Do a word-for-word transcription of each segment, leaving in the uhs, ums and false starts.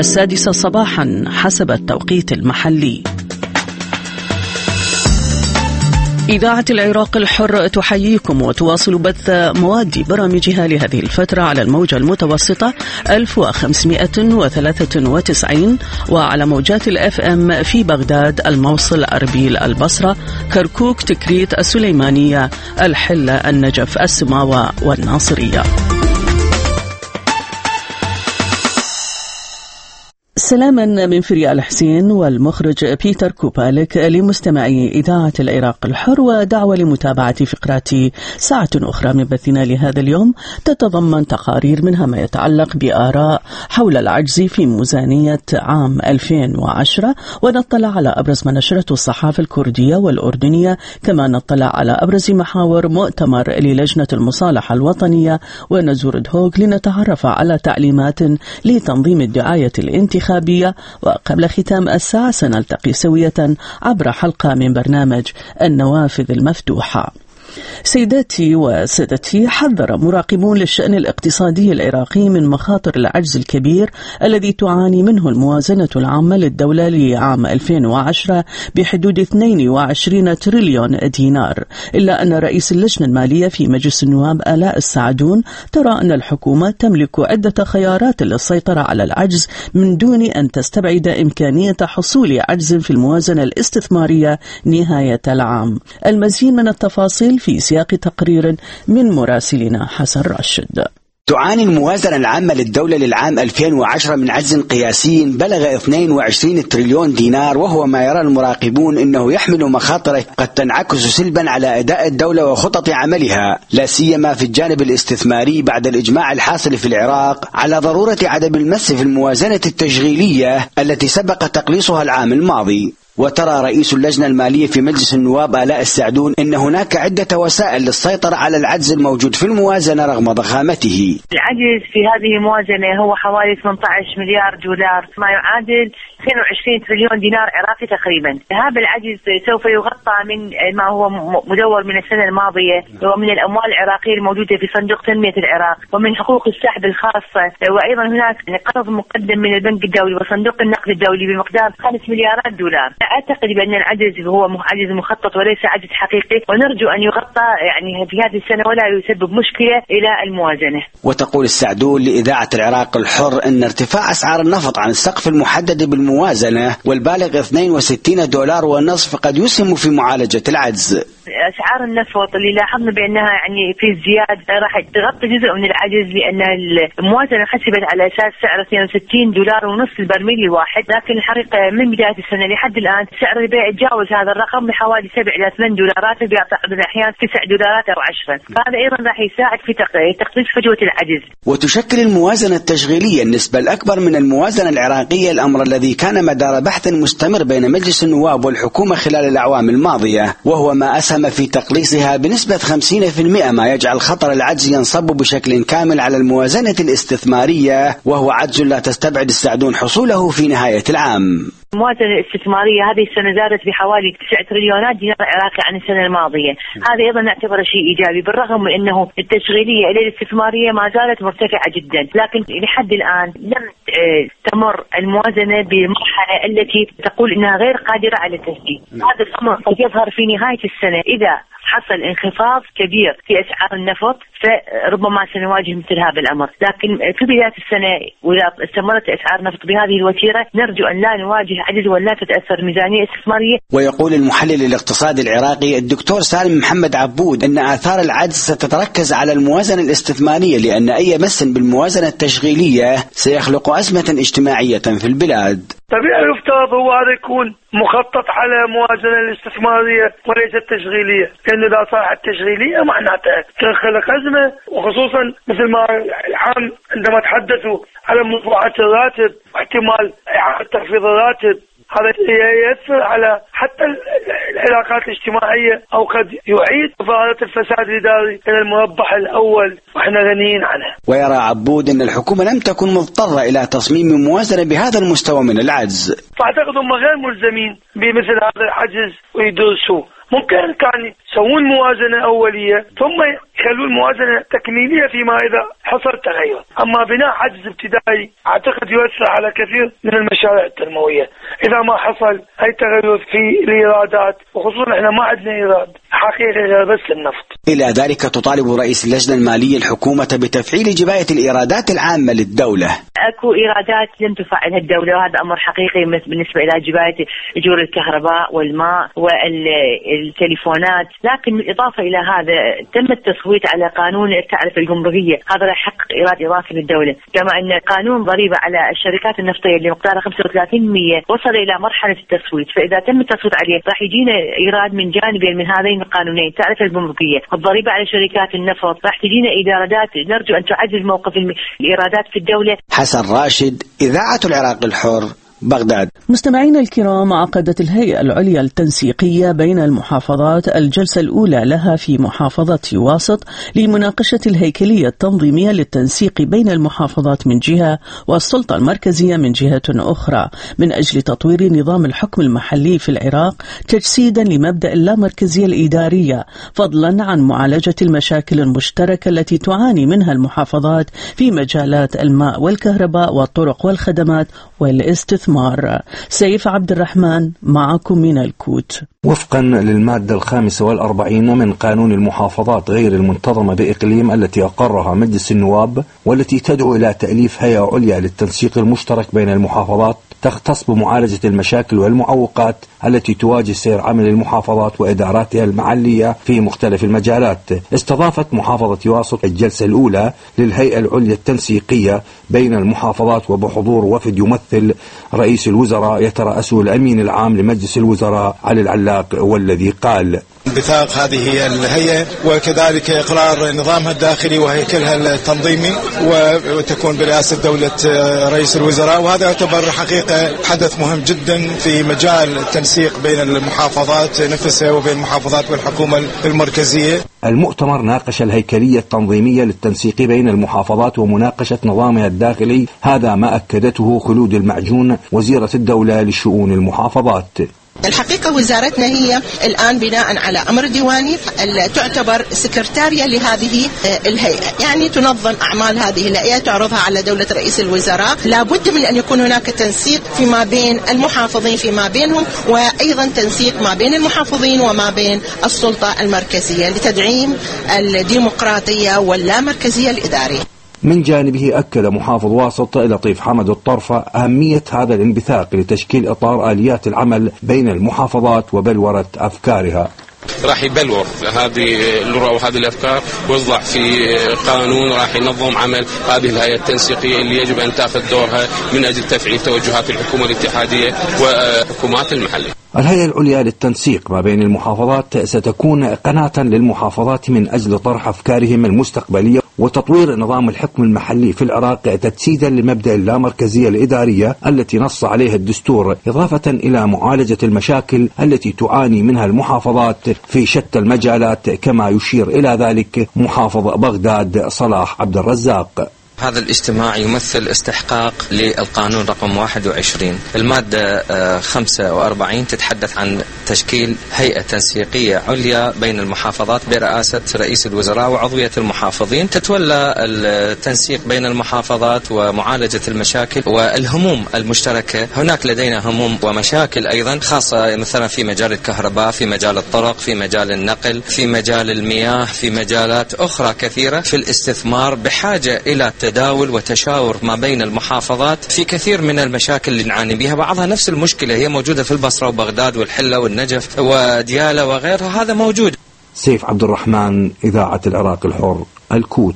السادسة صباحا حسب التوقيت المحلي. إذاعة العراق الحر تحييكم وتواصل بث مواد برامجها لهذه الفترة على الموجة المتوسطة ألف وخمسمائة وثلاثة وتسعين وعلى موجات الأف أم في بغداد، الموصل، أربيل، البصرة، كركوك، تكريت، السليمانية، الحلة، النجف، السماوة والناصرية. سلاما من فريال الحسين والمخرج بيتر كوبالك لمستمعي إذاعة العراق الحر، ودعوة لمتابعة فقرات ساعة أخرى من بثنا لهذا اليوم تتضمن تقارير منها ما يتعلق بآراء حول العجز في ميزانية عام ألفين وعشرة، ونطلع على أبرز ما نشرته الصحافة الكردية والأردنية، كما نطلع على أبرز محاور مؤتمر للجنة المصالحة الوطنية، ونزور دهوك لنتعرف على تعليمات لتنظيم الدعاية الانتخابية. وقبل ختام الساعة سنلتقي سوية عبر حلقة من برنامج النوافذ المفتوحة. سيداتي وسادتي، حذر مراقبون للشأن الاقتصادي العراقي من مخاطر العجز الكبير الذي تعاني منه الموازنة العامة للدولة لعام ألفين وعشرة بحدود اثنين وعشرين تريليون دينار، إلا أن رئيس اللجنة المالية في مجلس النواب آلاء السعدون ترى أن الحكومة تملك عدة خيارات للسيطرة على العجز من دون أن تستبعد إمكانية حصول عجز في الموازنة الاستثمارية نهاية العام. المزيد من التفاصيل في سياق تقرير من مراسلنا حسن راشد. تعاني الموازنة العامة للدولة للعام ألفين وعشرة من عجز قياسي بلغ اثنين وعشرين تريليون دينار، وهو ما يرى المراقبون أنه يحمل مخاطر قد تنعكس سلبا على أداء الدولة وخطط عملها، لا سيما في الجانب الاستثماري بعد الإجماع الحاصل في العراق على ضرورة عدم المس في الموازنة التشغيلية التي سبق تقليصها العام الماضي. وترى رئيس اللجنة المالية في مجلس النواب آلاء السعدون أن هناك عدة وسائل للسيطرة على العجز الموجود في الموازنة رغم ضخامته. العجز في هذه الموازنة هو حوالي ثمانية عشر مليار دولار، ما يعادل اثنين وعشرين تريليون دينار عراقي تقريبا. هذا العجز سوف يغطى من ما هو مدور من السنة الماضية ومن الأموال العراقية الموجودة في صندوق تنمية العراق ومن حقوق السحب الخاصة، وأيضا هناك قرض مقدم من البنك الدولي وصندوق النقد الدولي بمقدار خمس مليارات دولار. أعتقد بأن العجز هو عجز مخطط وليس عجز حقيقي، ونرجو أن يغطى يعني في هذه السنة ولا يسبب مشكلة إلى الموازنة. وتقول السعدون لإذاعة العراق الحر أن ارتفاع أسعار النفط عن السقف المحدد بالموازنة والبالغ اثنين وستين دولار ونصف قد يسهم في معالجة العجز. أسعار النفط اللي لاحظنا بأنها يعني في ازدياد راح تغطي جزء من العجز، لأن الموازنة حسبت على أساس سعر اثنين وستين دولار ونصف البرميل الواحد، لكن الحقيقة من بداية السنة لحد الآن سعر البيع تجاوز هذا الرقم بحوالي سبع إلى ثمان دولارات، في بعض الأحيان تسع دولارات أو عشرة، فهذا أيضا راح يساعد في تقليص فجوة العجز. وتشكل الموازنة التشغيلية النسبة الأكبر من الموازنة العراقية، الأمر الذي كان مدار بحث مستمر بين مجلس النواب والحكومة خلال الأعوام الماضية، وهو ما أسهم في تقليصها بنسبة خمسين بالمئة، ما يجعل خطر العجز ينصب بشكل كامل على الموازنة الاستثمارية، وهو عجز لا تستبعد السعدون حصوله في نهاية العام. الموازنة الاستثمارية هذه السنة زادت بحوالي تسعة تريليونات دينار عراقي عن السنة الماضية، هذا أيضا نعتبره شيء إيجابي، بالرغم من أنه التشغيلية إلى الاستثمارية ما زالت مرتفعة جدا، لكن لحد الآن لم تمر الموازنة بالمرحلة التي تقول أنها غير قادرة على التسديد. هذا الأمر قد يظهر في نهاية السنة إذا حصل انخفاض كبير في أسعار النفط، فربما سنواجه مثل هذا الأمر، لكن في بداية السنة وإذا استمرت أسعار النفط بهذه الوتيرة نرجو أن لا نواجه عجز ولا تتأثر ميزانية استثمارية. ويقول المحلل الاقتصادي العراقي الدكتور سالم محمد عبود أن آثار العجز ستتركز على الموازنة الاستثمارية، لأن أي مس بالموازنة التشغيلية سيخلق أزمة اجتماعية في البلاد. طبيعي يفترض هو هذا يكون مخطط على موازنة الاستثمارية وليس التشغيلية، لأنه إذا صارت التشغيلية معناتها تخلق أزمة، وخصوصا مثل ما العام عندما تحدثوا على مرفوعات الراتب واحتمال إعادة تخفيض الراتب، هذا يأثر على حتى العلاقات الاجتماعية، أو قد يعيد ظاهرة الفساد الإداري إلى المربح الأول وإحنا غنيين عنه. ويرى عبود أن الحكومة لم تكن مضطرة إلى تصميم موازنة بهذا المستوى من العجز، فأعتقد هم غير ملزمين بمثل هذا العجز ويدرسوا. ممكن كان يسوون موازنة أولية ثم يخلون موازنة تكميلية فيما إذا حصل تغير. أما بناء حجز ابتدائي أعتقد يؤثر على كثير من المشاريع التنموية إذا ما حصل أي تغير في الإيرادات، وخصوصا إحنا ما عندنا إيراد حقيقي غير بس النفط. إلى ذلك تطالب رئيس اللجنة المالية الحكومة بتفعيل جباية الإيرادات العامة للدولة. أكو إيرادات لم تفعلها الدولة، وهذا أمر حقيقي بالنسبة إلى جباية أجور الكهرباء والماء والتليفونات. لكن بالإضافة إلى هذا تم التصويت على قانون التعرفة الجمركية، هذا راح يحقق إيراد إضافي للدولة. كما أن قانون ضريبة على الشركات النفطية اللي مقدارها خمسة وثلاثين بالمئة وصل إلى مرحلة التصويت، فإذا تم التصويت عليه راح يجينا إيراد من جانبين من هذين القانونين، التعرفة الجمركية والضريبة على شركات النفط، راح تجينا إيرادات نرجو أن تعزز موقف الإيرادات في الدولة. حسن راشد، إذاعة العراق الحر، بغداد. مستمعينا الكرام، عقدت الهيئة العليا التنسيقية بين المحافظات الجلسة الأولى لها في محافظة واسط لمناقشة الهيكلية التنظيمية للتنسيق بين المحافظات من جهة والسلطة المركزية من جهة أخرى من أجل تطوير نظام الحكم المحلي في العراق تجسيدا لمبدأ اللامركزية الإدارية، فضلا عن معالجة المشاكل المشتركة التي تعاني منها المحافظات في مجالات الماء والكهرباء والطرق والخدمات والاستثمار. سيف عبد الرحمن معكم من الكوت. وفقا للمادة الخامسة والأربعين من قانون المحافظات غير المنتظمة بإقليم التي أقرها مجلس النواب، والتي تدعو إلى تأليف هيئة عليا للتنسيق المشترك بين المحافظات تختص بمعالجة المشاكل والمعوقات التي تواجه سير عمل المحافظات وإداراتها المحلية في مختلف المجالات. استضافت محافظة واسط الجلسة الأولى للهيئة العليا التنسيقية بين المحافظات وبحضور وفد يمثل رئيس الوزراء يترأسه الأمين العام لمجلس الوزراء علي العلاق، والذي قال: انبثاق هذه الهيئة وكذلك إقرار نظامها الداخلي وهيكلها التنظيمي، وتكون برئاسة دولة رئيس الوزراء، وهذا يعتبر حقيقة حدث مهم جدا في مجال التنسيق بين المحافظات نفسها وبين المحافظات والحكومة المركزية. المؤتمر ناقش الهيكلية التنظيمية للتنسيق بين المحافظات ومناقشة نظامها الداخلي، هذا ما أكدته خلود المعجون وزيرة الدولة لشؤون المحافظات. الحقيقة وزارتنا هي الآن بناء على أمر ديواني تعتبر سكرتارية لهذه الهيئة، يعني تنظم أعمال هذه الهيئة، تعرضها على دولة رئيس الوزراء. لابد من أن يكون هناك تنسيق فيما بين المحافظين فيما بينهم، وأيضا تنسيق ما بين المحافظين وما بين السلطة المركزية لتدعيم الديمقراطية واللامركزية الإدارية. من جانبه أكد محافظ واسط لطيف حمد الطرفة أهمية هذا الانبثاق لتشكيل إطار آليات العمل بين المحافظات وبلورة أفكارها. راح يبلور هذه الرؤى وهذه الأفكار ويوضع في قانون راح ينظم عمل هذه الهيئة التنسيقية اللي يجب أن تأخذ دورها من أجل تفعيل توجهات الحكومة الاتحادية وحكومات المحلية. الهيئة العليا للتنسيق ما بين المحافظات ستكون قناة للمحافظات من أجل طرح أفكارهم المستقبلية وتطوير نظام الحكم المحلي في العراق تجسيدا لمبدأ اللامركزية الإدارية التي نص عليها الدستور، إضافة إلى معالجة المشاكل التي تعاني منها المحافظات في شتى المجالات، كما يشير إلى ذلك محافظ بغداد صلاح عبد الرزاق. هذا الاجتماع يمثل استحقاق للقانون رقم واحد وعشرين. المادة خمسة وأربعين تتحدث عن تشكيل هيئة تنسيقية عليا بين المحافظات برئاسة رئيس الوزراء وعضوية المحافظين، تتولى التنسيق بين المحافظات ومعالجة المشاكل والهموم المشتركة. هناك لدينا هموم ومشاكل أيضا خاصة مثلا في مجال الكهرباء، في مجال الطرق، في مجال النقل، في مجال المياه، في مجالات أخرى كثيرة في الاستثمار، بحاجة إلى تداول وتشاور ما بين المحافظات في كثير من المشاكل اللي نعاني بها. بعضها نفس المشكلة هي موجودة في البصرة وبغداد والحلة والنجف وديالى وغيرها، هذا موجود. سيف عبد الرحمن، إذاعة العراق الحر، الكوت.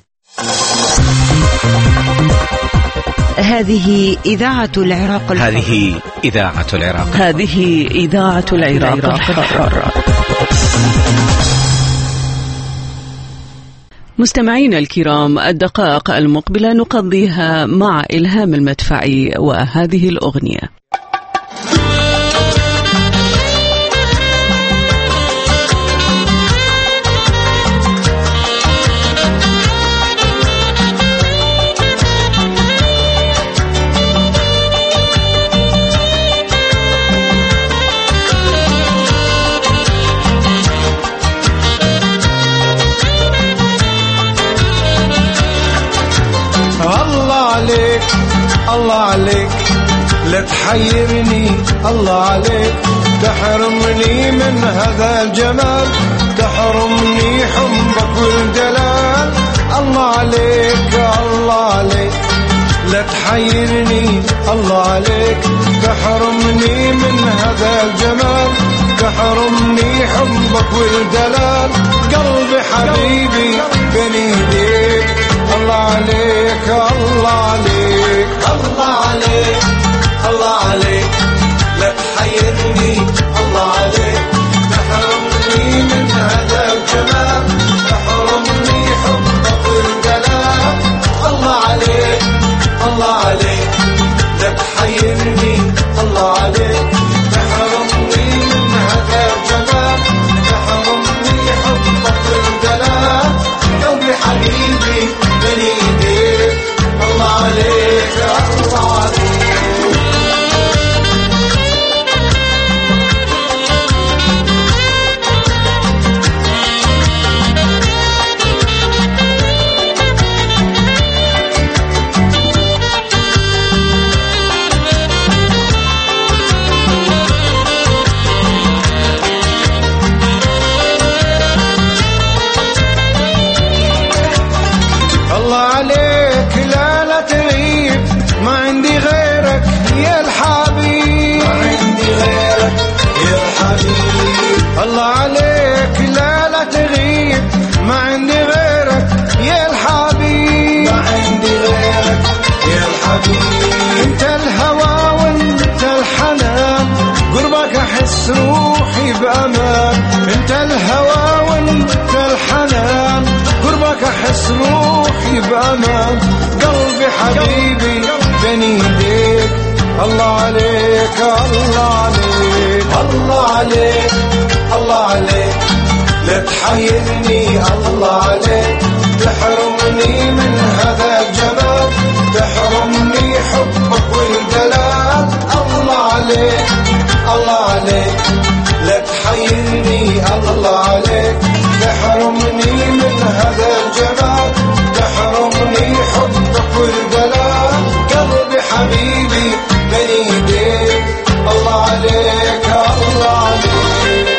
هذه إذاعة العراق الحر. هذه إذاعة العراق هذه إذاعة العراق الحر. مستمعينا الكرام، الدقائق المقبلة نقضيها مع إلهام المدفعي وهذه الأغنية. عليك الله عليك لا تحيرني الله عليك تحرمني من هذا الجمال تحرمني حبك والدلال الله عليك الله عليك لا تحيرني الله عليك تحرمني من هذا الجمال تحرمني حبك والدلال قلبي حبيبي بين ايديك الله عليك الله عليك الله عليك الله عليك لا تحيرني الله عليك تحرمني من هذا الجمال تحرمني حبك والدلال الله عليك الله عليك لا تحيرني الله عليك تحرمني من هذا الجمال تحرمني حبك والدلال قلبي حبيبي بين ايديك الله عليك الله عليك الله عليك لا لا تغيب ما عندي غيرك يا الحبيب ما عندي غيرك يا الحبيب انت الهوى وانت الحنان قربك احس روحي بامان انت الهوى وانت الحنان قربك احس روحي بامان قلبي حبيبي بين ايديك الله عليك الله عليك الله عليك الله عليك لا تحيرني الله عليك تحرمني من هذا الجمال تحرمني حبك والدلال الله عليك الله عليك لا تحيرني الله عليك تحرمني من هذا الجمال تحرمني حبك والدلال قلبي حبيبي بين ايديك الله عليك الله عليك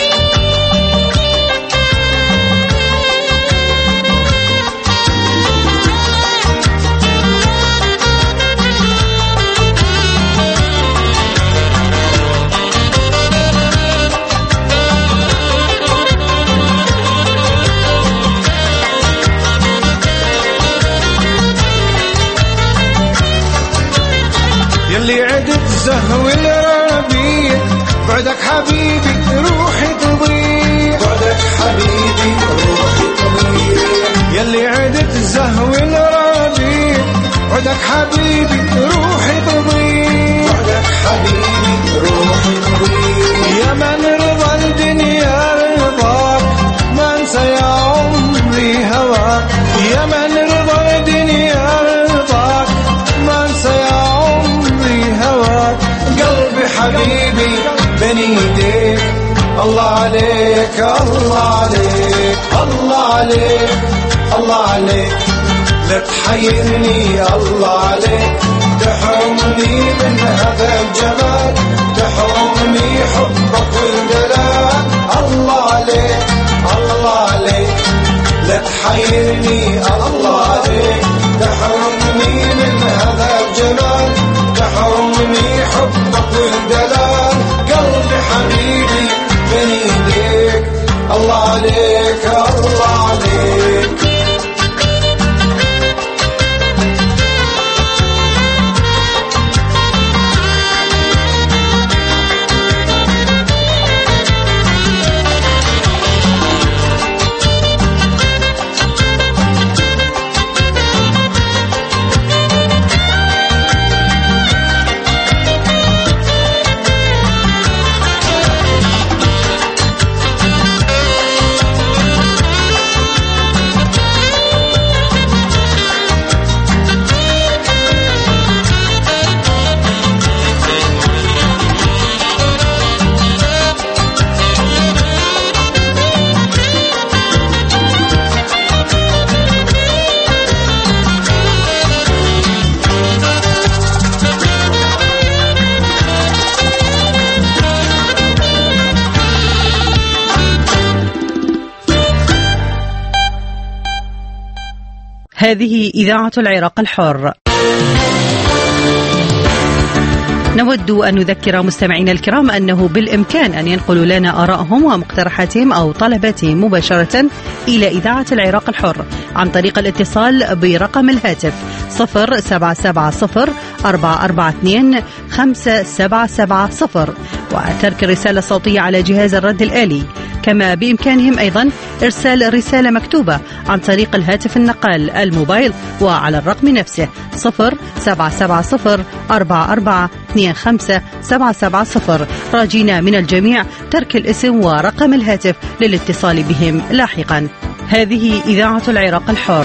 يلي عدت زهو الربيع بعدك حبيبي روحي تضيع بعدك حبيبي روحي تضيع يلي عدت زهو الربيع بعدك حبيبي روحي تضيع بعدك حبيبي روحي تضيع يا من رضى الدنيا رضاك ما انسى يا عمري هواك يا من رضى الدنيا رضاك ما انسى يا عمري هواك قلبي حبيبي بين ايديك الله عليك الله عليك الله عليك الله عليك لا تحيرني الله عليك تحرمني من هذا الجمال تحرمني حبك والدلال الله عليك الله عليك لا تحيرني الله عليك تحرمني من هذا الجمال تحرمني حبك والدلال قلبي حبيبي بين ايديك الله عليك الله عليك هذه إذاعة العراق الحر. نود أن نذكر مستمعينا الكرام أنه بالإمكان أن ينقلوا لنا آرائهم ومقترحاتهم أو طلباتهم مباشرة إلى إذاعة العراق الحر عن طريق الاتصال برقم الهاتف صفر سبعة سبعة صفر أربعة أربعة اثنين خمسة سبعة سبعة صفر وترك الرسالة الصوتية على جهاز الرد الآلي. كما بإمكانهم أيضا إرسال رسالة مكتوبة عن طريق الهاتف النقال الموبايل وعلى الرقم نفسه صفر سبعة سبعة صفر أربعة أربعة اثنين خمسة سبعة سبعة صفر. راجينا من الجميع ترك الاسم ورقم الهاتف للاتصال بهم لاحقا. هذه إذاعة العراق الحر.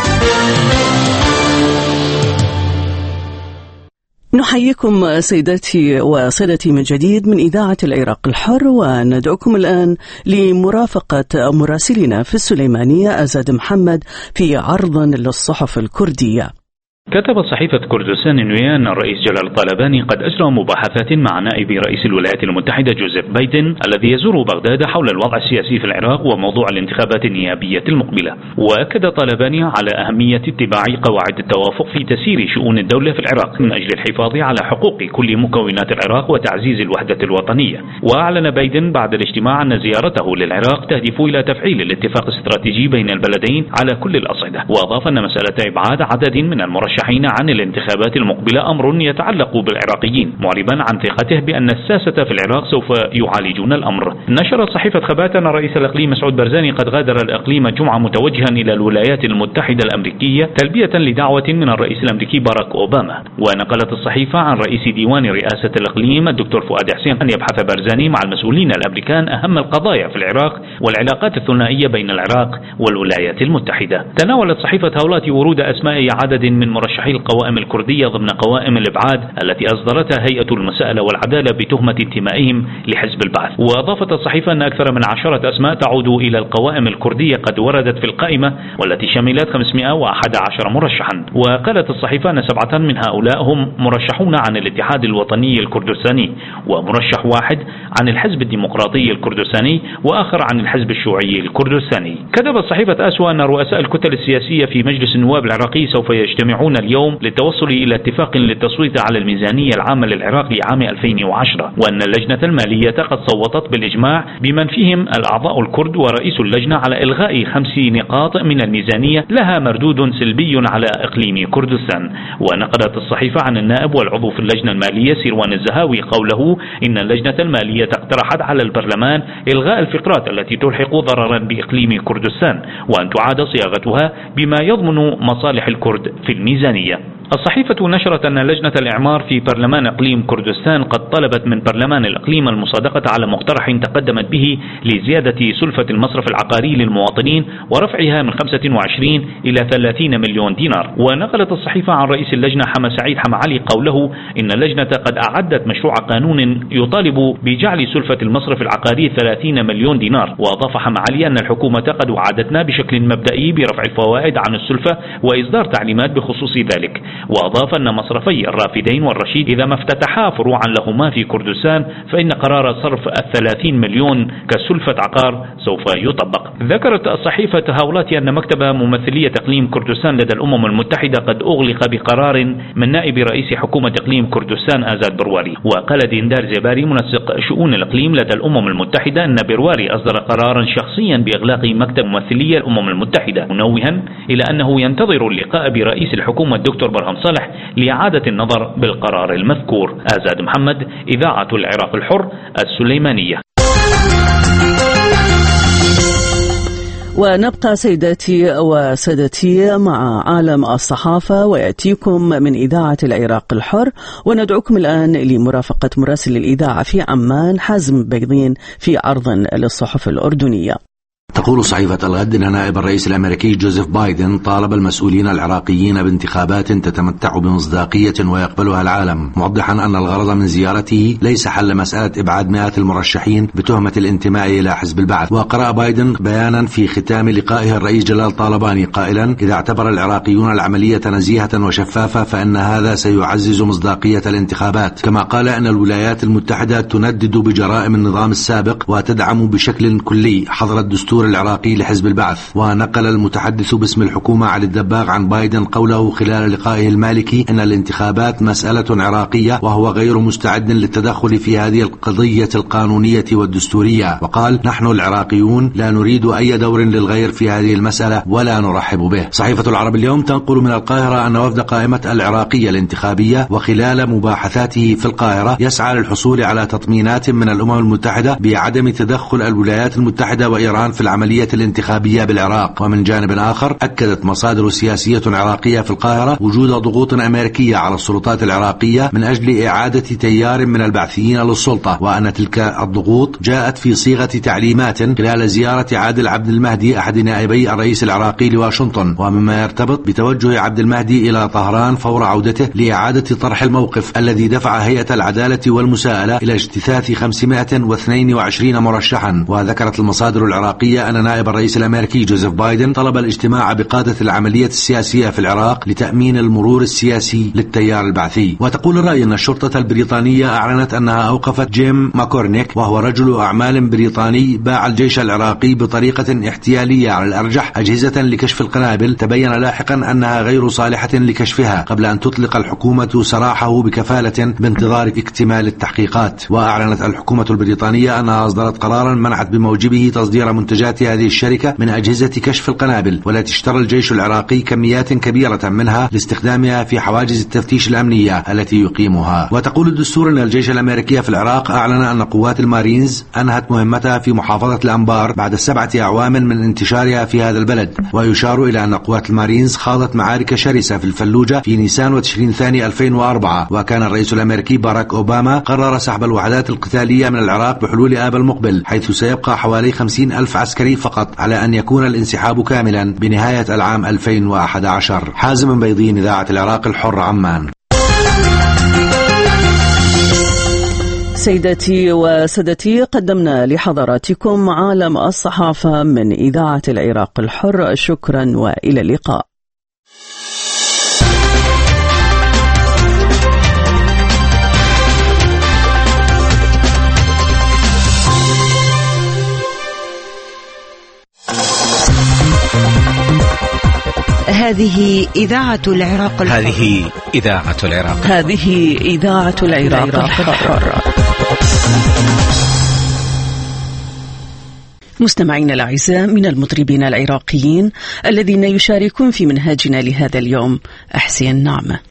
نحييكم سيداتي وسادتي من جديد من إذاعة العراق الحر، وندعوكم الآن لمرافقة مراسلنا في السليمانية أزاد محمد في عرض للصحف الكردية. كتبت صحيفة كردستان النوية أن الرئيس جلال الطالباني قد أجرى مباحثات مع نائب رئيس الولايات المتحدة جوزيف بايدن الذي يزور بغداد حول الوضع السياسي في العراق وموضوع الانتخابات النيابية المقبلة. وأكد طالباني على أهمية اتباع قواعد التوافق في تسيير شؤون الدولة في العراق من أجل الحفاظ على حقوق كل مكونات العراق وتعزيز الوحدة الوطنية. وأعلن بايدن بعد الاجتماع أن زيارته للعراق تهدف إلى تفعيل الاتفاق الاستراتيجي بين البلدين على كل الأصعدة. وأضاف أن مسألة إبعاد عدد من المرشحين عن الانتخابات المقبلة أمر يتعلق بالعراقيين، معربا عن ثقته بأن الساسة في العراق سوف يعالجون الأمر. نشرت صحيفة خبات أن رئيس الإقليم مسعود برزاني قد غادر الإقليم الجمعة متوجها إلى الولايات المتحدة الأمريكية تلبية لدعوة من الرئيس الأمريكي باراك أوباما. ونقلت الصحيفة عن رئيس ديوان رئاسة الإقليم الدكتور فؤاد حسين أن يبحث برزاني مع المسؤولين الأمريكان أهم القضايا في العراق والعلاقات الثنائية بين العراق والولايات المتحدة. تناولت صحيفة هولات ورود أسماء عدد من مرشحين القوائم الكردية ضمن قوائم الإبعاد التي أصدرتها هيئة المساءلة والعدالة بتهمة انتمائهم لحزب البعث. وأضافت الصحيفة أن أكثر من عشرة أسماء تعود إلى القوائم الكردية قد وردت في القائمة والتي شملت خمسمائة وأحد عشر مرشحا. وقالت الصحيفة أن سبعة من هؤلاء هم مرشحون عن الاتحاد الوطني الكردستاني، ومرشح واحد عن الحزب الديمقراطي الكردستاني، وآخر عن الحزب الشيوعي الكردستاني. كتبت صحيفة أسوا أن رؤساء الكتل السياسية في مجلس النواب العراقي سوف يجتمعون اليوم للتوصل إلى اتفاق للتصويت على الميزانية العامة للعراق لعام ألفين وعشرة، وأن اللجنة المالية قد صوتت بالإجماع بمن فيهم الأعضاء الكرد ورئيس اللجنة على إلغاء خمس نقاط من الميزانية لها مردود سلبي على إقليم كردستان. ونقلت الصحيفة عن النائب والعضو في اللجنة المالية سيروان الزهاوي قوله إن اللجنة المالية اقترحت على البرلمان إلغاء الفقرات التي تلحق ضررا بإقليم كردستان وأن تعاد صياغتها بما يضمن مصالح الكرد في الميزانية. الصحيفة نشرت أن لجنة الإعمار في برلمان إقليم كردستان قد طلبت من برلمان الإقليم المصادقة على مقترح تقدمت به لزيادة سلفة المصرف العقاري للمواطنين ورفعها من خمسة وعشرين إلى ثلاثين مليون دينار. ونقلت الصحيفة عن رئيس اللجنة حما سعيد حما علي قوله إن اللجنة قد أعدت مشروع قانون يطالب بجعل سلفة المصرف العقاري ثلاثين مليون دينار. وأضاف حما علي أن الحكومة قد وعدتنا بشكل مبدئي برفع الفوائد عن السلفة وإصدار تعليمات بخصوص ذلك. وأضاف أن مصرفي الرافدين والرشيد إذا ما افتتحا فروعا لهما في كردستان فإن قرار صرف الثلاثين مليون كسلفة عقار سوف يطبق. ذكرت الصحيفة هولاتي أن مكتب ممثلية إقليم كردستان لدى الأمم المتحدة قد أغلق بقرار من نائب رئيس حكومة إقليم كردستان آزاد برواري. وقال ديندار زباري منسق شؤون الإقليم لدى الأمم المتحدة أن برواري أصدر قرارا شخصيا بإغلاق مكتب ممثلية الأمم المتحدة، منوها إلى أنه ينتظر اللقاء برئيس الحكومة الدكتور برهم صالح لإعادة النظر بالقرار المذكور. آزاد محمد، إذاعة العراق الحر، السليمانية. ونبقى سيداتي وسادتي مع عالم الصحافة ويأتيكم من إذاعة العراق الحر، وندعوكم الآن لمرافقة مراسل الإذاعة في عمان حازم بيضين في عرض للصحف الأردنية. تقول صحيفة الغد أن نائب الرئيس الأمريكي جوزيف بايدن طالب المسؤولين العراقيين بانتخابات تتمتع بمصداقية ويقبلها العالم، موضحا أن الغرض من زيارته ليس حل مسألة إبعاد مئات المرشحين بتهمة الانتماء إلى حزب البعث. وقرأ بايدن بيانا في ختام لقائه الرئيس جلال طالباني قائلا: إذا اعتبر العراقيون العملية نزيهة وشفافة فإن هذا سيعزز مصداقية الانتخابات. كما قال أن الولايات المتحدة تندد بجرائم النظام السابق وتدعم بشكل كلي حظر الدستور الدستور العراقي لحزب البعث. ونقل المتحدث باسم الحكومة علي الدباغ عن بايدن قوله خلال لقائه المالكي إن الانتخابات مسألة عراقية وهو غير مستعد للتدخل في هذه القضية القانونية والدستورية، وقال نحن العراقيون لا نريد أي دور للغير في هذه المسألة ولا نرحب به. صحيفة العرب اليوم تنقل من القاهرة أن وفد قائمة العراقية الانتخابية وخلال مباحثاته في القاهرة يسعى للحصول على تطمينات من الأمم المتحدة بعدم تدخل الولايات المتحدة وإيران في العملية الانتخابية بالعراق. ومن جانب آخر أكدت مصادر سياسية عراقية في القاهرة وجود ضغوط أمريكية على السلطات العراقية من أجل إعادة تيار من البعثيين للسلطة، وأن تلك الضغوط جاءت في صيغة تعليمات خلال زيارة عادل عبد المهدي أحد نائبي الرئيس العراقي لواشنطن، ومما يرتبط بتوجه عبد المهدي إلى طهران فور عودته لإعادة طرح الموقف الذي دفع هيئة العدالة والمساءلة إلى اجتثاث خمسمائة واثنين وعشرين مرشحا. وذكرت المصادر العراقية أن نائب الرئيس الأمريكي جوزيف بايدن طلب الاجتماع بقادة العملية السياسية في العراق لتأمين المرور السياسي للتيار البعثي. وتقول الرأي أن الشرطة البريطانية أعلنت أنها أوقفت جيم ماكورنيك وهو رجل أعمال بريطاني باع الجيش العراقي بطريقة احتيالية على الأرجح أجهزة لكشف القنابل تبين لاحقا أنها غير صالحة لكشفها، قبل أن تطلق الحكومة سراحه بكفالة بانتظار اكتمال التحقيقات. وأعلنت الحكومة البريطانية أنها أصدرت قرارا منعت بموجبه تصدير منتجات هذه الشركة من أجهزة كشف القنابل، والتي اشترى الجيش العراقي كميات كبيرة منها لاستخدامها في حواجز التفتيش الأمنية التي يقيمها. وتقول الدستور أن الجيش الأمريكي في العراق أعلن أن قوات المارينز أنهت مهمتها في محافظة الأنبار بعد سبعة أعوام من انتشارها في هذا البلد. ويشار إلى أن قوات المارينز خاضت معارك شرسة في الفلوجة في نيسان وتشرين ثاني ألفين وأربعة، وكان الرئيس الأمريكي باراك أوباما قرر سحب الوحدات القتالية من العراق بحلول آب المقبل، حيث سيبقى حوالي خمسين ألف عسكري فقط على أن يكون الانسحاب كاملا بنهاية العام ألفين وأحد عشر. حازم بيضين، إذاعة العراق الحر، عمان. سيداتي وسادتي، قدمنا لحضراتكم عالم الصحافة من إذاعة العراق الحر. شكرا وإلى اللقاء. هذه إذاعة العراق الحر. هذه إذاعة العراق. هذه إذاعة العراق الحر. مستمعين الأعزاء، من المطربين العراقيين الذين يشاركون في منهاجنا لهذا اليوم أحسين نعمة.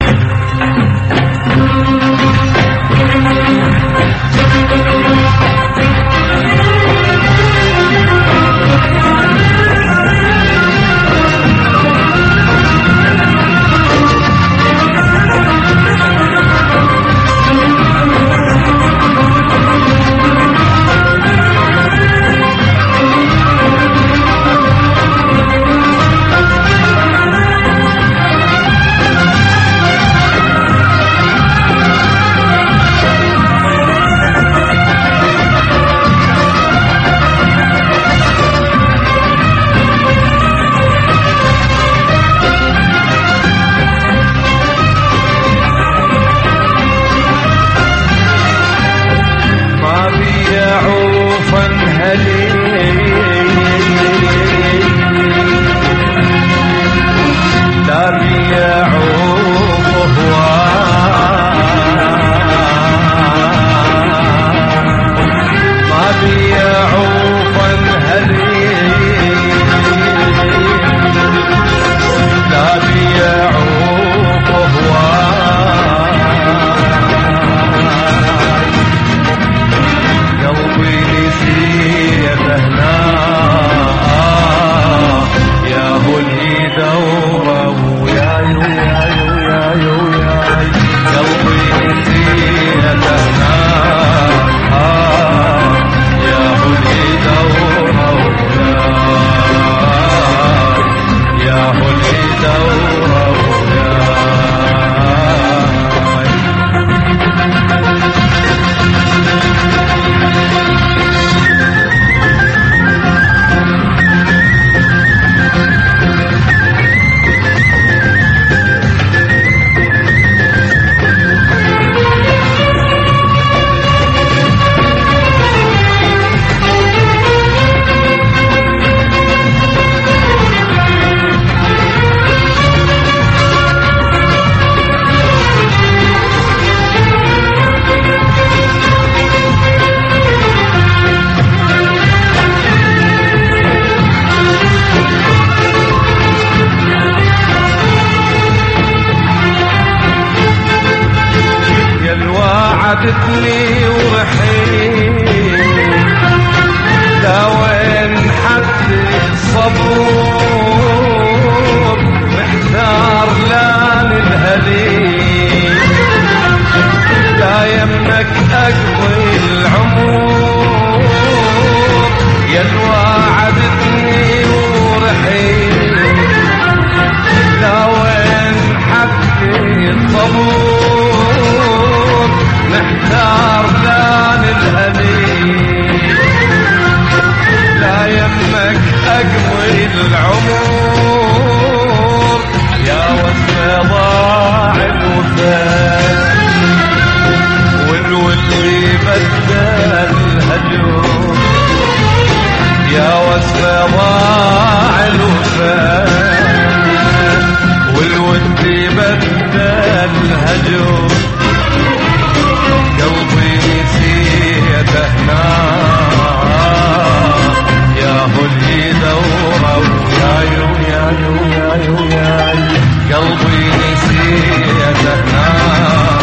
وعدتني ورحيل لا وين حد الصبور محتار لا للهليل لا يمك أقضي العمر يا وعدتني ورحيل لا وين حد الصبور محتار لا للهليل لا يمك أقضي العمر يا وسم ضاع الوفاء والولي بدل الهجوم يا وسم ضاع الوفاء والولي بدل الهجوم قلبي نسيته هناك يا هلي دوره ويايو يايو يايو يايو قلبي نسيته هناك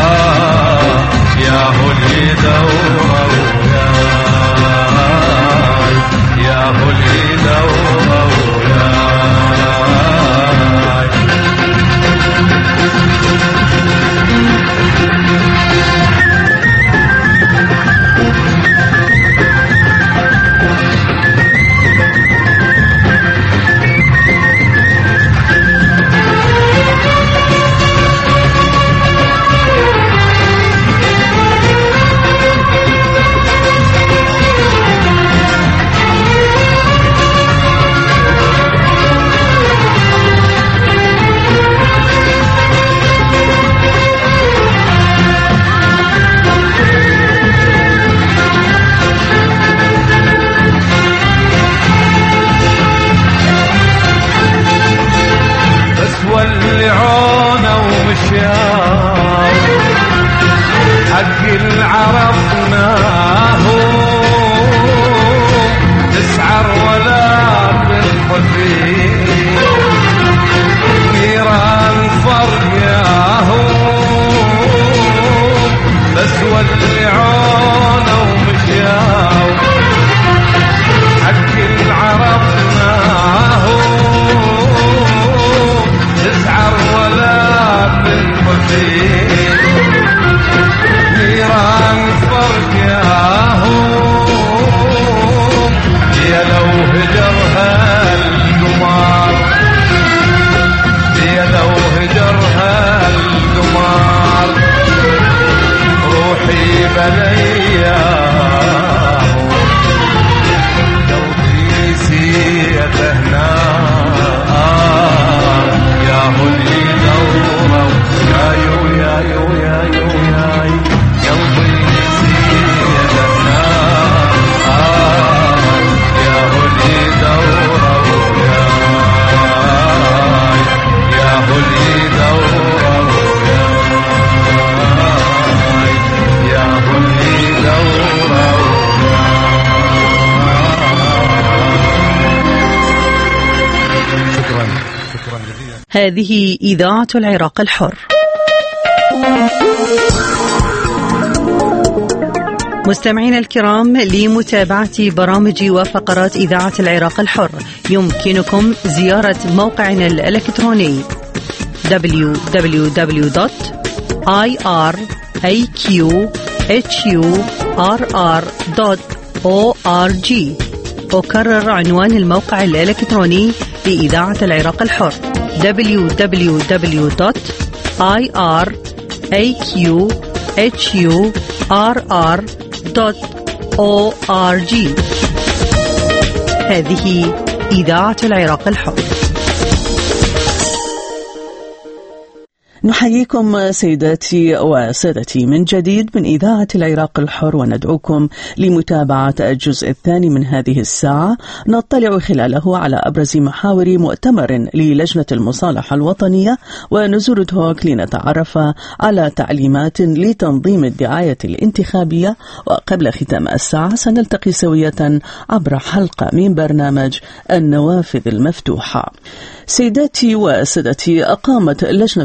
يا هلي دوره وياي يا هلي دوره وياي حق العرب ناهو تسعر ولا بالخفيف نيران فرقاهو بس ولعونا ومشاو حق العرب ناهو تسعر ولا بالخفيف نيران فرقاهم يا لو هجرها القمار يا لو هجرها القمار روحي بلياهم قلبي نسيته هناك يا هلي دوره يايو يايو يايو يايو قلبي نسيته هناك يا هلي دوره وياي يا هلي دوره وياي يا هلي دوره وياي. شكرا شكرا جزيلا. هذه إذاعة العراق الحر. مستمعينا الكرام، لمتابعة برامج وفقرات إذاعة العراق الحر يمكنكم زيارة موقعنا الإلكتروني دبليو دبليو دبليو دوت آي آر إيه كيو إتش يو آر آر دوت أو آر جي. أكرر عنوان الموقع الإلكتروني لإذاعة العراق الحر دبليو دبليو دبليو دوت آي آر إيه كيو إتش يو آر آر دوت أو آر جي. هذه إذاعة العراق الحر. نحييكم سيداتي وسادتي من جديد من إذاعة العراق الحر، وندعوكم لمتابعة الجزء الثاني من هذه الساعة نطلع خلاله على أبرز محاور مؤتمر للجنة المصالحة الوطنية، ونزور دهوك لنتعرف على تعليمات لتنظيم الدعاية الانتخابية. وقبل ختام الساعة سنلتقي سوية عبر حلقة من برنامج النوافذ المفتوحة. سيداتي وسادتي، أقامت لجنة المصالحة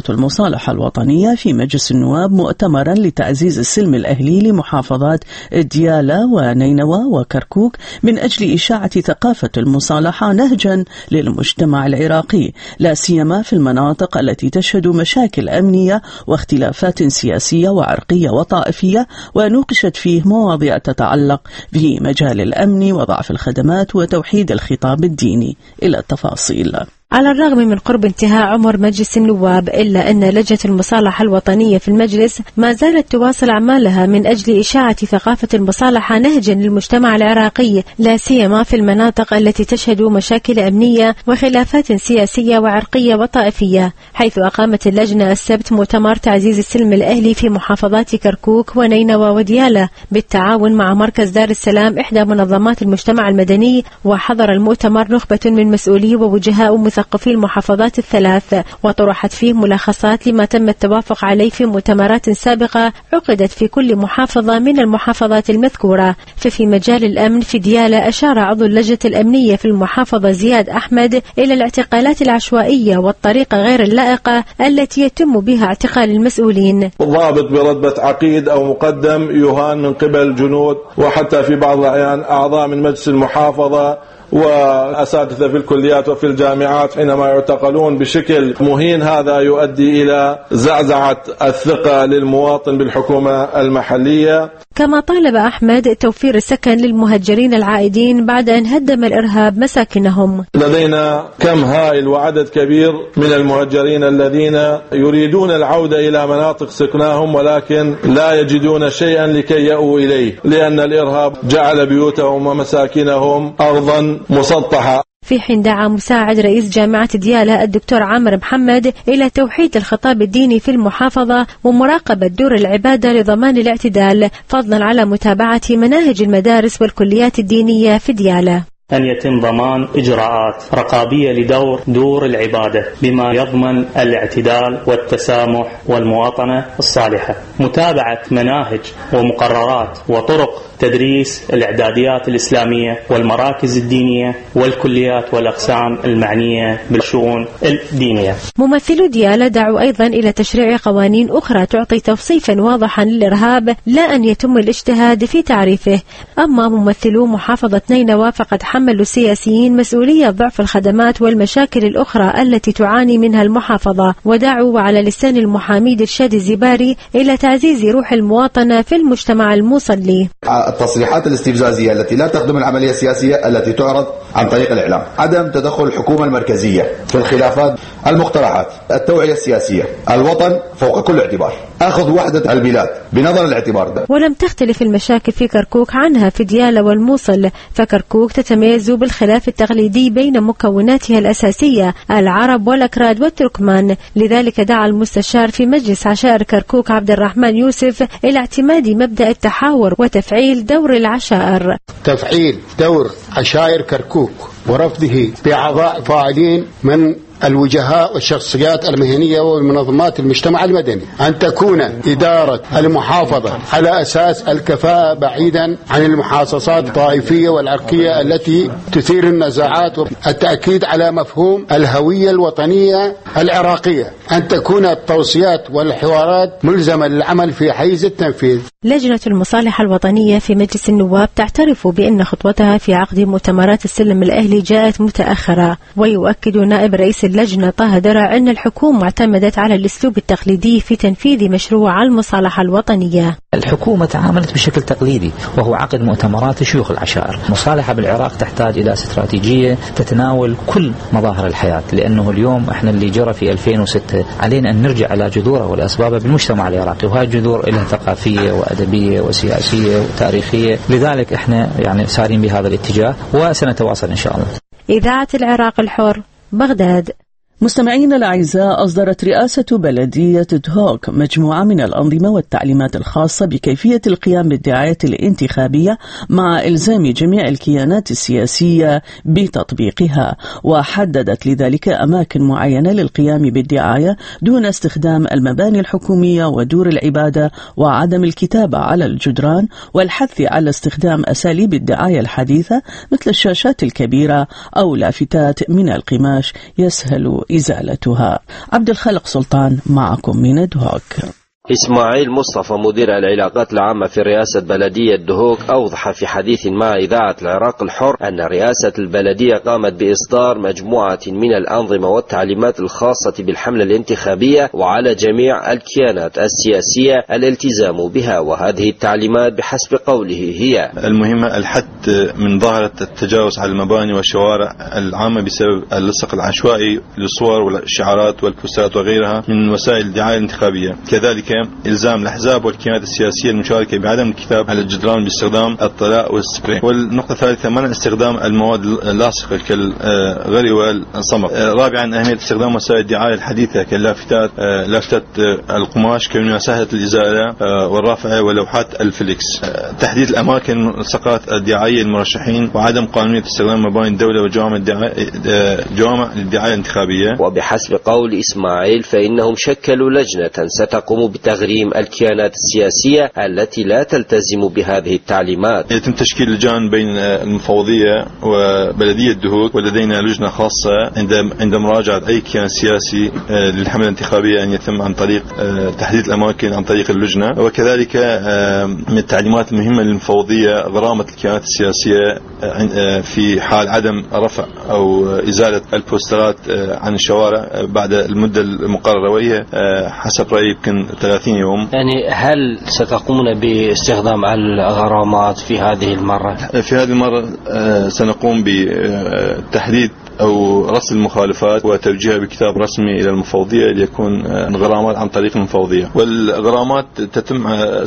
المصالحة الوطنية في مجلس النواب مؤتمرا لتعزيز السلم الأهلي لمحافظات ديالى ونينوى وكركوك من أجل إشاعة ثقافة المصالحة نهجا للمجتمع العراقي، لا سيما في المناطق التي تشهد مشاكل أمنية واختلافات سياسية وعرقية وطائفية، ونوقشت فيه مواضيع تتعلق بمجال الأمن وضعف الخدمات وتوحيد الخطاب الديني. إلى التفاصيل. على الرغم من قرب انتهاء عمر مجلس النواب، إلا أن لجنة المصالحة الوطنية في المجلس ما زالت تواصل أعمالها من أجل إشاعة ثقافة المصالحة نهجا للمجتمع العراقي، لا سيما في المناطق التي تشهد مشاكل أمنية وخلافات سياسية وعرقية وطائفية، حيث أقامت اللجنة السبت مؤتمر تعزيز السلم الأهلي في محافظات كركوك ونينوى وديالى بالتعاون مع مركز دار السلام إحدى منظمات المجتمع المدني. وحضر المؤتمر نخبة من مسؤولي ووجهاء مثقفي المحافظات الثلاث، وطرحت فيه ملخصات لما تم التوافق عليه في مؤتمرات سابقة عقدت في كل محافظة من المحافظات المذكورة. ففي مجال الأمن في ديالى أشار عضو اللجنة الأمنية في المحافظة زياد أحمد إلى الاعتقالات العشوائية والطريقة غير اللائقة التي يتم بها اعتقال المسؤولين. ضابط برتبة عقيد أو مقدم يهان من قبل جنود وحتى في بعض الأحيان أعضاء من مجلس المحافظة وأساتذة في الكليات وفي الجامعات حينما يعتقلون بشكل مهين. هذا يؤدي إلى زعزعة الثقة للمواطن بالحكومة المحلية. كما طالب أحمد توفير السكن للمهجرين العائدين بعد أن هدم الإرهاب مساكنهم. لدينا كم هائل وعدد كبير من المهجرين الذين يريدون العودة إلى مناطق سكناهم ولكن لا يجدون شيئا لكي يأووا إليه، لأن الإرهاب جعل بيوتهم ومساكنهم أرضا مسطحة. في حين دعا مساعد رئيس جامعة ديالى الدكتور عامر محمد إلى توحيد الخطاب الديني في المحافظة ومراقبة دور العبادة لضمان الاعتدال، فضلا على متابعة مناهج المدارس والكليات الدينية في ديالى. أن يتم ضمان إجراءات رقابية لدور دور العبادة بما يضمن الاعتدال والتسامح والمواطنة الصالحة، متابعة مناهج ومقررات وطرق تدريس الإعداديات الإسلامية والمراكز الدينية والكليات والأقسام المعنية بالشؤون الدينية. ممثلو ديالى دعوا أيضا إلى تشريع قوانين أخرى تعطي توصيفا واضحا للإرهاب، لا أن يتم الاجتهاد في تعريفه. أما ممثلو محافظة نينوى فقد حملوا السياسيين مسؤولية ضعف الخدمات والمشاكل الأخرى التي تعاني منها المحافظة، ودعوا على لسان المحامي إرشاد الزباري إلى تعزيز روح المواطنة في المجتمع المصلي. التصريحات الاستفزازية التي لا تخدم العملية السياسية التي تعرض عن طريق الإعلام، عدم تدخل الحكومة المركزية في الخلافات، المقترحات، التوعية السياسية، الوطن فوق كل اعتبار، أخذ وحدة البلاد بنظر الاعتبار ده. ولم تختلف المشاكل في كركوك عنها في ديالى والموصل، فكركوك تتميز بالخلاف التقليدي بين مكوناتها الأساسية العرب والأكراد والتركمان، لذلك دعا المستشار في مجلس عشائر كركوك عبد الرحمن يوسف إلى اعتماد مبدأ التحاور وتفعيل دور العشائر. تفعيل دور عشائر كركوك ورفضه بأعضاء فاعلين من الوجهاء والشخصيات المهنية ومنظمات المجتمع المدني، أن تكون إدارة المحافظة على أساس الكفاءة بعيدا عن المحاصصات الطائفية والعرقية التي تثير النزاعات، والتأكيد على مفهوم الهوية الوطنية العراقية، أن تكون التوصيات والحوارات ملزمة للعمل في حيز التنفيذ. لجنة المصالحة الوطنية في مجلس النواب تعترف بأن خطوتها في عقد مؤتمرات السلم الأهلي جاءت متأخرة، ويؤكد نائب رئيس اللجنة طه درع أن الحكومة اعتمدت على الأسلوب التقليدي في تنفيذ مشروع المصالحة الوطنية. الحكومة تعاملت بشكل تقليدي وهو عقد مؤتمرات شيوخ العشائر. المصالحة بالعراق تحتاج إلى استراتيجية تتناول كل مظاهر الحياة، لأنه اليوم احنا اللي جرى في ألفين وستة علينا أن نرجع على جذوره والأسباب بالمجتمع العراقي، وهذه الجذور لها ثقافية وأدبية وسياسية وتاريخية، لذلك احنا يعني سارين بهذا الاتجاه وسنتواصل إن شاء الله. إذاعة العراق الحر، بغداد. مستمعين الأعزاء، أصدرت رئاسة بلدية دهوك مجموعة من الأنظمة والتعليمات الخاصة بكيفية القيام بالدعاية الانتخابية مع إلزام جميع الكيانات السياسية بتطبيقها، وحددت لذلك أماكن معينة للقيام بالدعاية دون استخدام المباني الحكومية ودور العبادة وعدم الكتابة على الجدران، والحث على استخدام أساليب الدعاية الحديثة مثل الشاشات الكبيرة أو لافتات من القماش يسهل إزالتها. عبد الخالق سلطان معكم من دهوك. إسماعيل مصطفى مدير العلاقات العامة في رئاسة بلدية دهوك أوضح في حديث مع إذاعة العراق الحر أن رئاسة البلدية قامت بإصدار مجموعة من الأنظمة والتعليمات الخاصة بالحملة الانتخابية، وعلى جميع الكيانات السياسية الالتزام بها، وهذه التعليمات بحسب قوله هي المهمة الحد من ظاهرة التجاوز على المباني والشوارع العامة بسبب اللصق العشوائي للصور والشعارات والبوسترات وغيرها من وسائل الدعاية الانتخابية، كذلك إلزام الأحزاب والكيانات السياسية المشاركة بعدم الكتاب على الجدران باستخدام الطلاء والسبراي. والنقطة الثالثة منع استخدام المواد اللاصقة كالغري والصمغ. رابعا أهمية استخدام وسائل الدعاية الحديثة كاللافتات لافتات القماش كونها سهلة الإزالة والرافعة ولوحات الفليكس. تحديد الأماكن والسقات الدعائية للمرشحين، وعدم قانونية استخدام مباني الدولة وجوامع جوامع للدعاية الانتخابية. وبحسب قول إسماعيل فإنهم شكلوا لجنة ستقوم بتغريم الكيانات السياسية التي لا تلتزم بهذه التعليمات. يتم تشكيل لجان بين المفوضية وبلدية دهوك، ولدينا لجنة خاصة عند عند مراجعة أي كيان سياسي للحملة الانتخابية أن يتم عن طريق تحديد الأماكن عن طريق اللجنة. وكذلك من التعليمات المهمة للمفوضية غرامة الكيانات السياسية في حال عدم رفع أو إزالة البوسترات عن الشوارع بعد المدة المقررة، وهي حسب رأيي يمكن ثلاثين يوم. يعني هل ستقومون باستخدام الغرامات في هذه المرة؟ في هذه المرة سنقوم بتحديد أو رصد المخالفات وتوجيهها بكتاب رسمي إلى المفوضية ليكون الغرامات عن طريق المفوضية، والغرامات تتم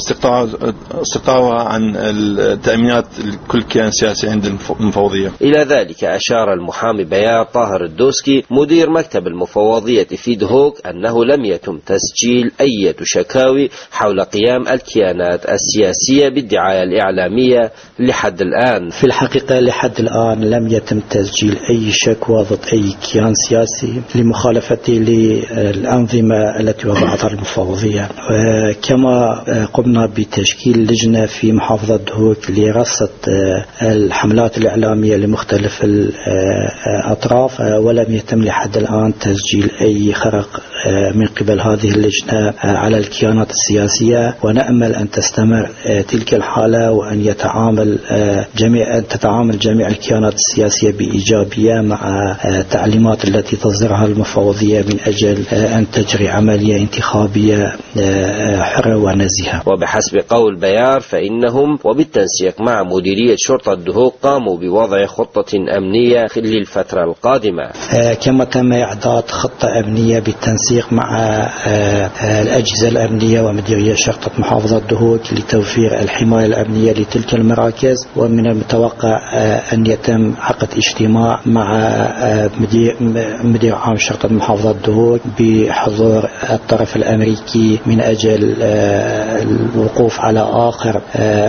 استقطاعها عن التأمينات لكل كيان سياسي عند المفوضية. إلى ذلك أشار المحامي بيار طاهر الدوسكي مدير مكتب المفوضية في دهوك أنه لم يتم تسجيل أي شكاوي حول قيام الكيانات السياسية بالدعاية الإعلامية لحد الآن. في الحقيقة لحد الآن لم يتم تسجيل أي شكوى ضد أي كيان سياسي لمخالفته للأنظمة التي وضعتها المفوضية. كما قمنا بتشكيل لجنة في محافظة دهوك لرصد الحملات الإعلامية لمختلف الأطراف، ولم يتم لحد الآن تسجيل أي خرق من قبل هذه اللجنة على الكيانات السياسية، ونأمل أن تستمر تلك الحالة وأن يتعامل جميع أن تتعامل جميع الكيانات السياسية بإيجابية مع التعليمات التي تصدرها المفوضية من أجل أن تجري عملية انتخابية حرة ونزيهة. وبحسب قول بيار فإنهم وبالتنسيق مع مديرية شرطة دهوك قاموا بوضع خطة أمنية للفترة القادمة. كما تم إعداد خطة أمنية بالتنسيق مع الأجهزة الأمنية ومديرية شرطة محافظة دهوك لتوفير الحماية الأمنية لتلك المراكز، ومن المتوقع أن يتم عقد اجتماع مع مدير, مدير عام شرطة محافظة دهوك بحضور الطرف الأمريكي من أجل الوقوف على آخر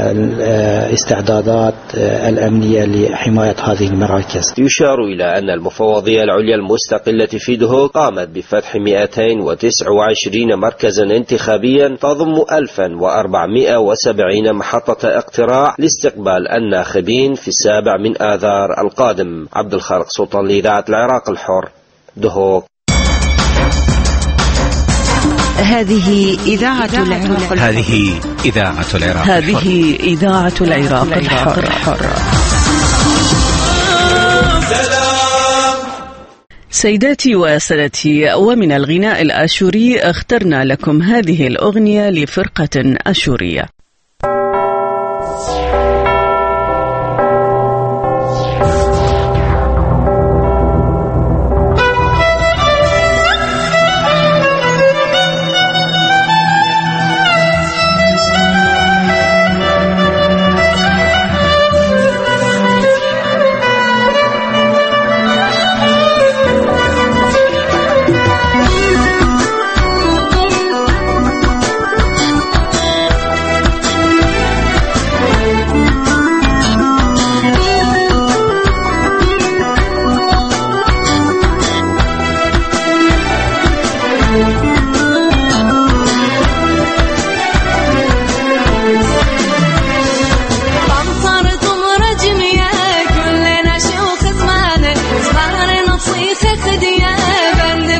استعدادات الأمنية لحماية هذه المراكز. يشار إلى أن المفوضية العليا المستقلة في دهوك قامت بفتح مئتين وتسعة وعشرين مركزا انتخابيا تضم ألفا وأربعمئة وسبعين محطة اقتراع لاستقبال الناخبين في السابع من آذار القادم. عبد الخالق سلطان لإذاعة العراق الحر دهوك. هذه إذاعة العراق هذه إذاعة العراق هذه إذاعة العراق الحر. سيداتي وسادتي، ومن الغناء الآشوري اخترنا لكم هذه الأغنية لفرقة أشورية. خدية بند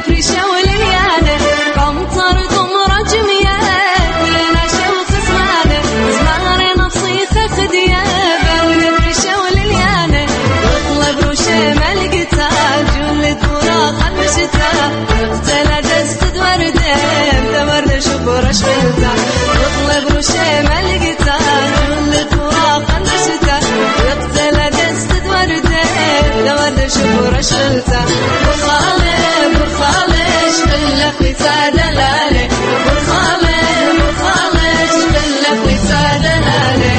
شلته برخالة برخالة شبلك ويتادلالي برخالة برخالة شبلك ويتادلالي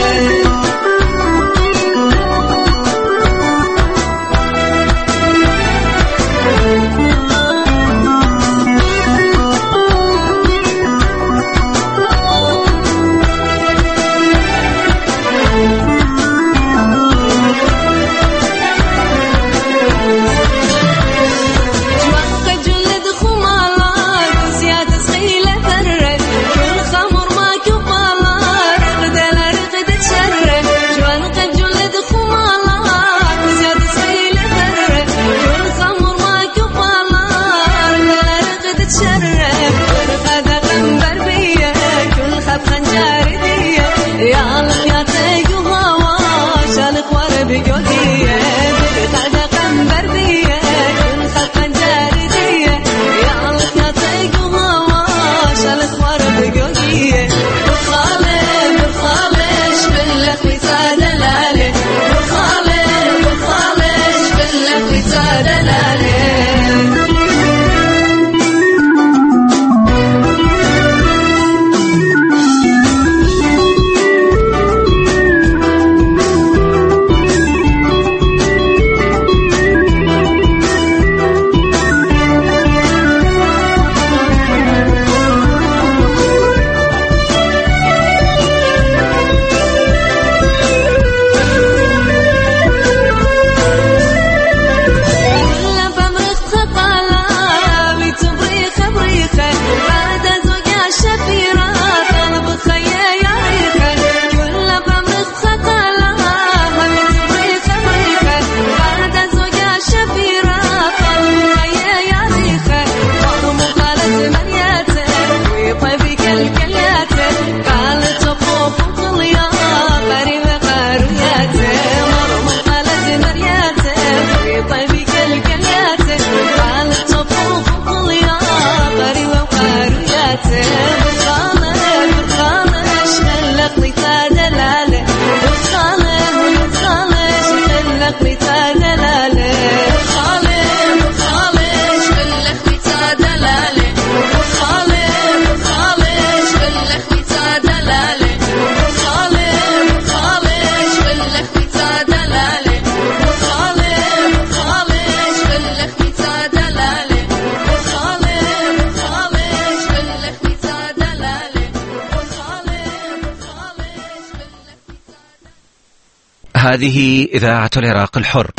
هذه إذاعة العراق الحر.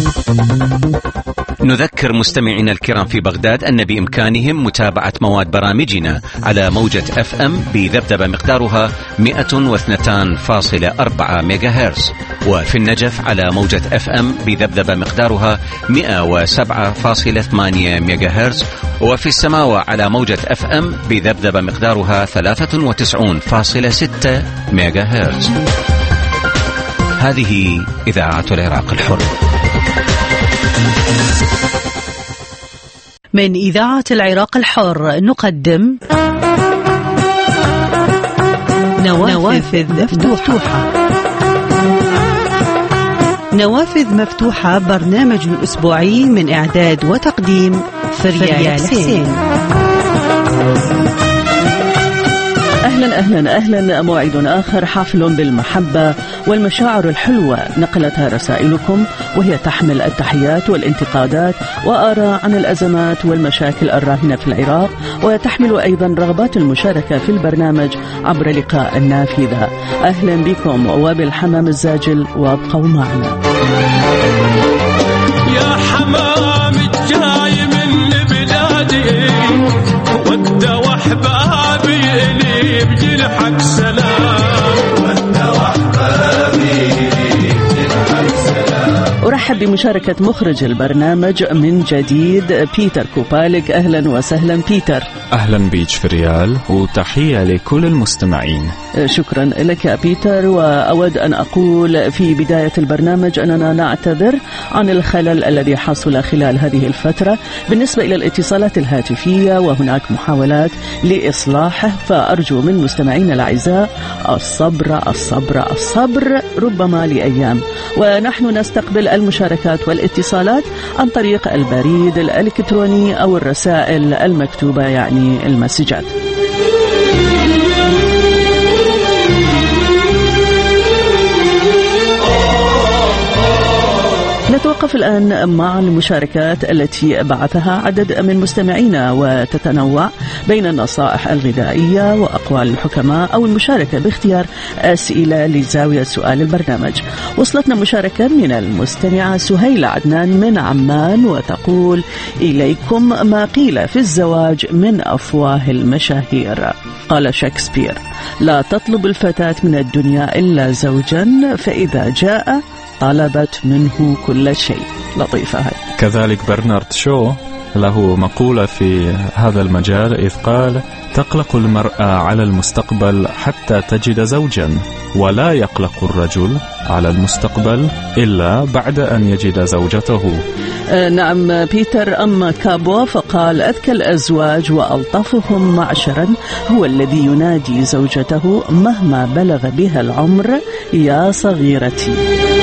نذكر مستمعينا الكرام في بغداد أن بإمكانهم متابعة مواد برامجنا على موجة أف أم بذبذبة مقدارها مئة واثنين فاصلة أربعة ميجا هرتز، وفي النجف على موجة أف أم بذبذبة مقدارها مئة وسبعة فاصلة ثمانية ميجا هرتز، وفي السماوة على موجة أف أم بذبذبة مقدارها ثلاثة وتسعين فاصلة ستة ميجا هرتز. هذه إذاعة العراق الحر. من إذاعة العراق الحر نقدم نوافذ مفتوحة. نوافذ مفتوحة برنامج أسبوعي من إعداد وتقديم فريال حسين. أهلا أهلا أهلا. موعد آخر حافل بالمحبة والمشاعر الحلوة نقلتها رسائلكم، وهي تحمل التحيات والانتقادات وآراء عن الأزمات والمشاكل الراهنة في العراق، وتحمل أيضا رغبات المشاركة في البرنامج عبر لقاء النافذة. أهلا بكم وبالحمام الزاجل، وابقوا معنا. يا حمام الجاي من بلادي ود وحبابي اللي بجنحك سلام، ود وحبابي بجنحك سلام. أرحب بمشاركة مخرج البرنامج من جديد بيتر كوبالك. أهلا وسهلا بيتر. أهلا بيج فريال، وتحية لكل المستمعين. شكرا لك بيتر. وأود أن أقول في بداية البرنامج أننا نعتذر عن الخلل الذي حصل خلال هذه الفترة بالنسبة إلى الاتصالات الهاتفية، وهناك محاولات لإصلاحه، فأرجو من مستمعينا الأعزاء الصبر الصبر الصبر، ربما لأيام. ونحن نستقبل المشاركة المشاركات والاتصالات عن طريق البريد الإلكتروني أو الرسائل المكتوبة يعني المسجات. نتوقف الآن مع المشاركات التي بعثها عدد من مستمعينا، وتتنوع بين النصائح الغذائية وأقوال الحكماء أو المشاركة باختيار أسئلة لزاوية سؤال البرنامج. وصلتنا مشاركة من المستمعة سهيلة عدنان من عمان، وتقول: إليكم ما قيل في الزواج من أفواه المشاهير. قال شكسبير: لا تطلب الفتاة من الدنيا إلا زوجا، فإذا جاء طلبت منه كل شيء. لطيفة هاي. كذلك برنارد شو له مقولة في هذا المجال إذ قال: تقلق المرأة على المستقبل حتى تجد زوجا، ولا يقلق الرجل على المستقبل إلا بعد أن يجد زوجته. آه نعم بيتر. أما كابو فقال: أذكى الأزواج وألطفهم معشرا هو الذي ينادي زوجته مهما بلغ بها العمر يا صغيرتي.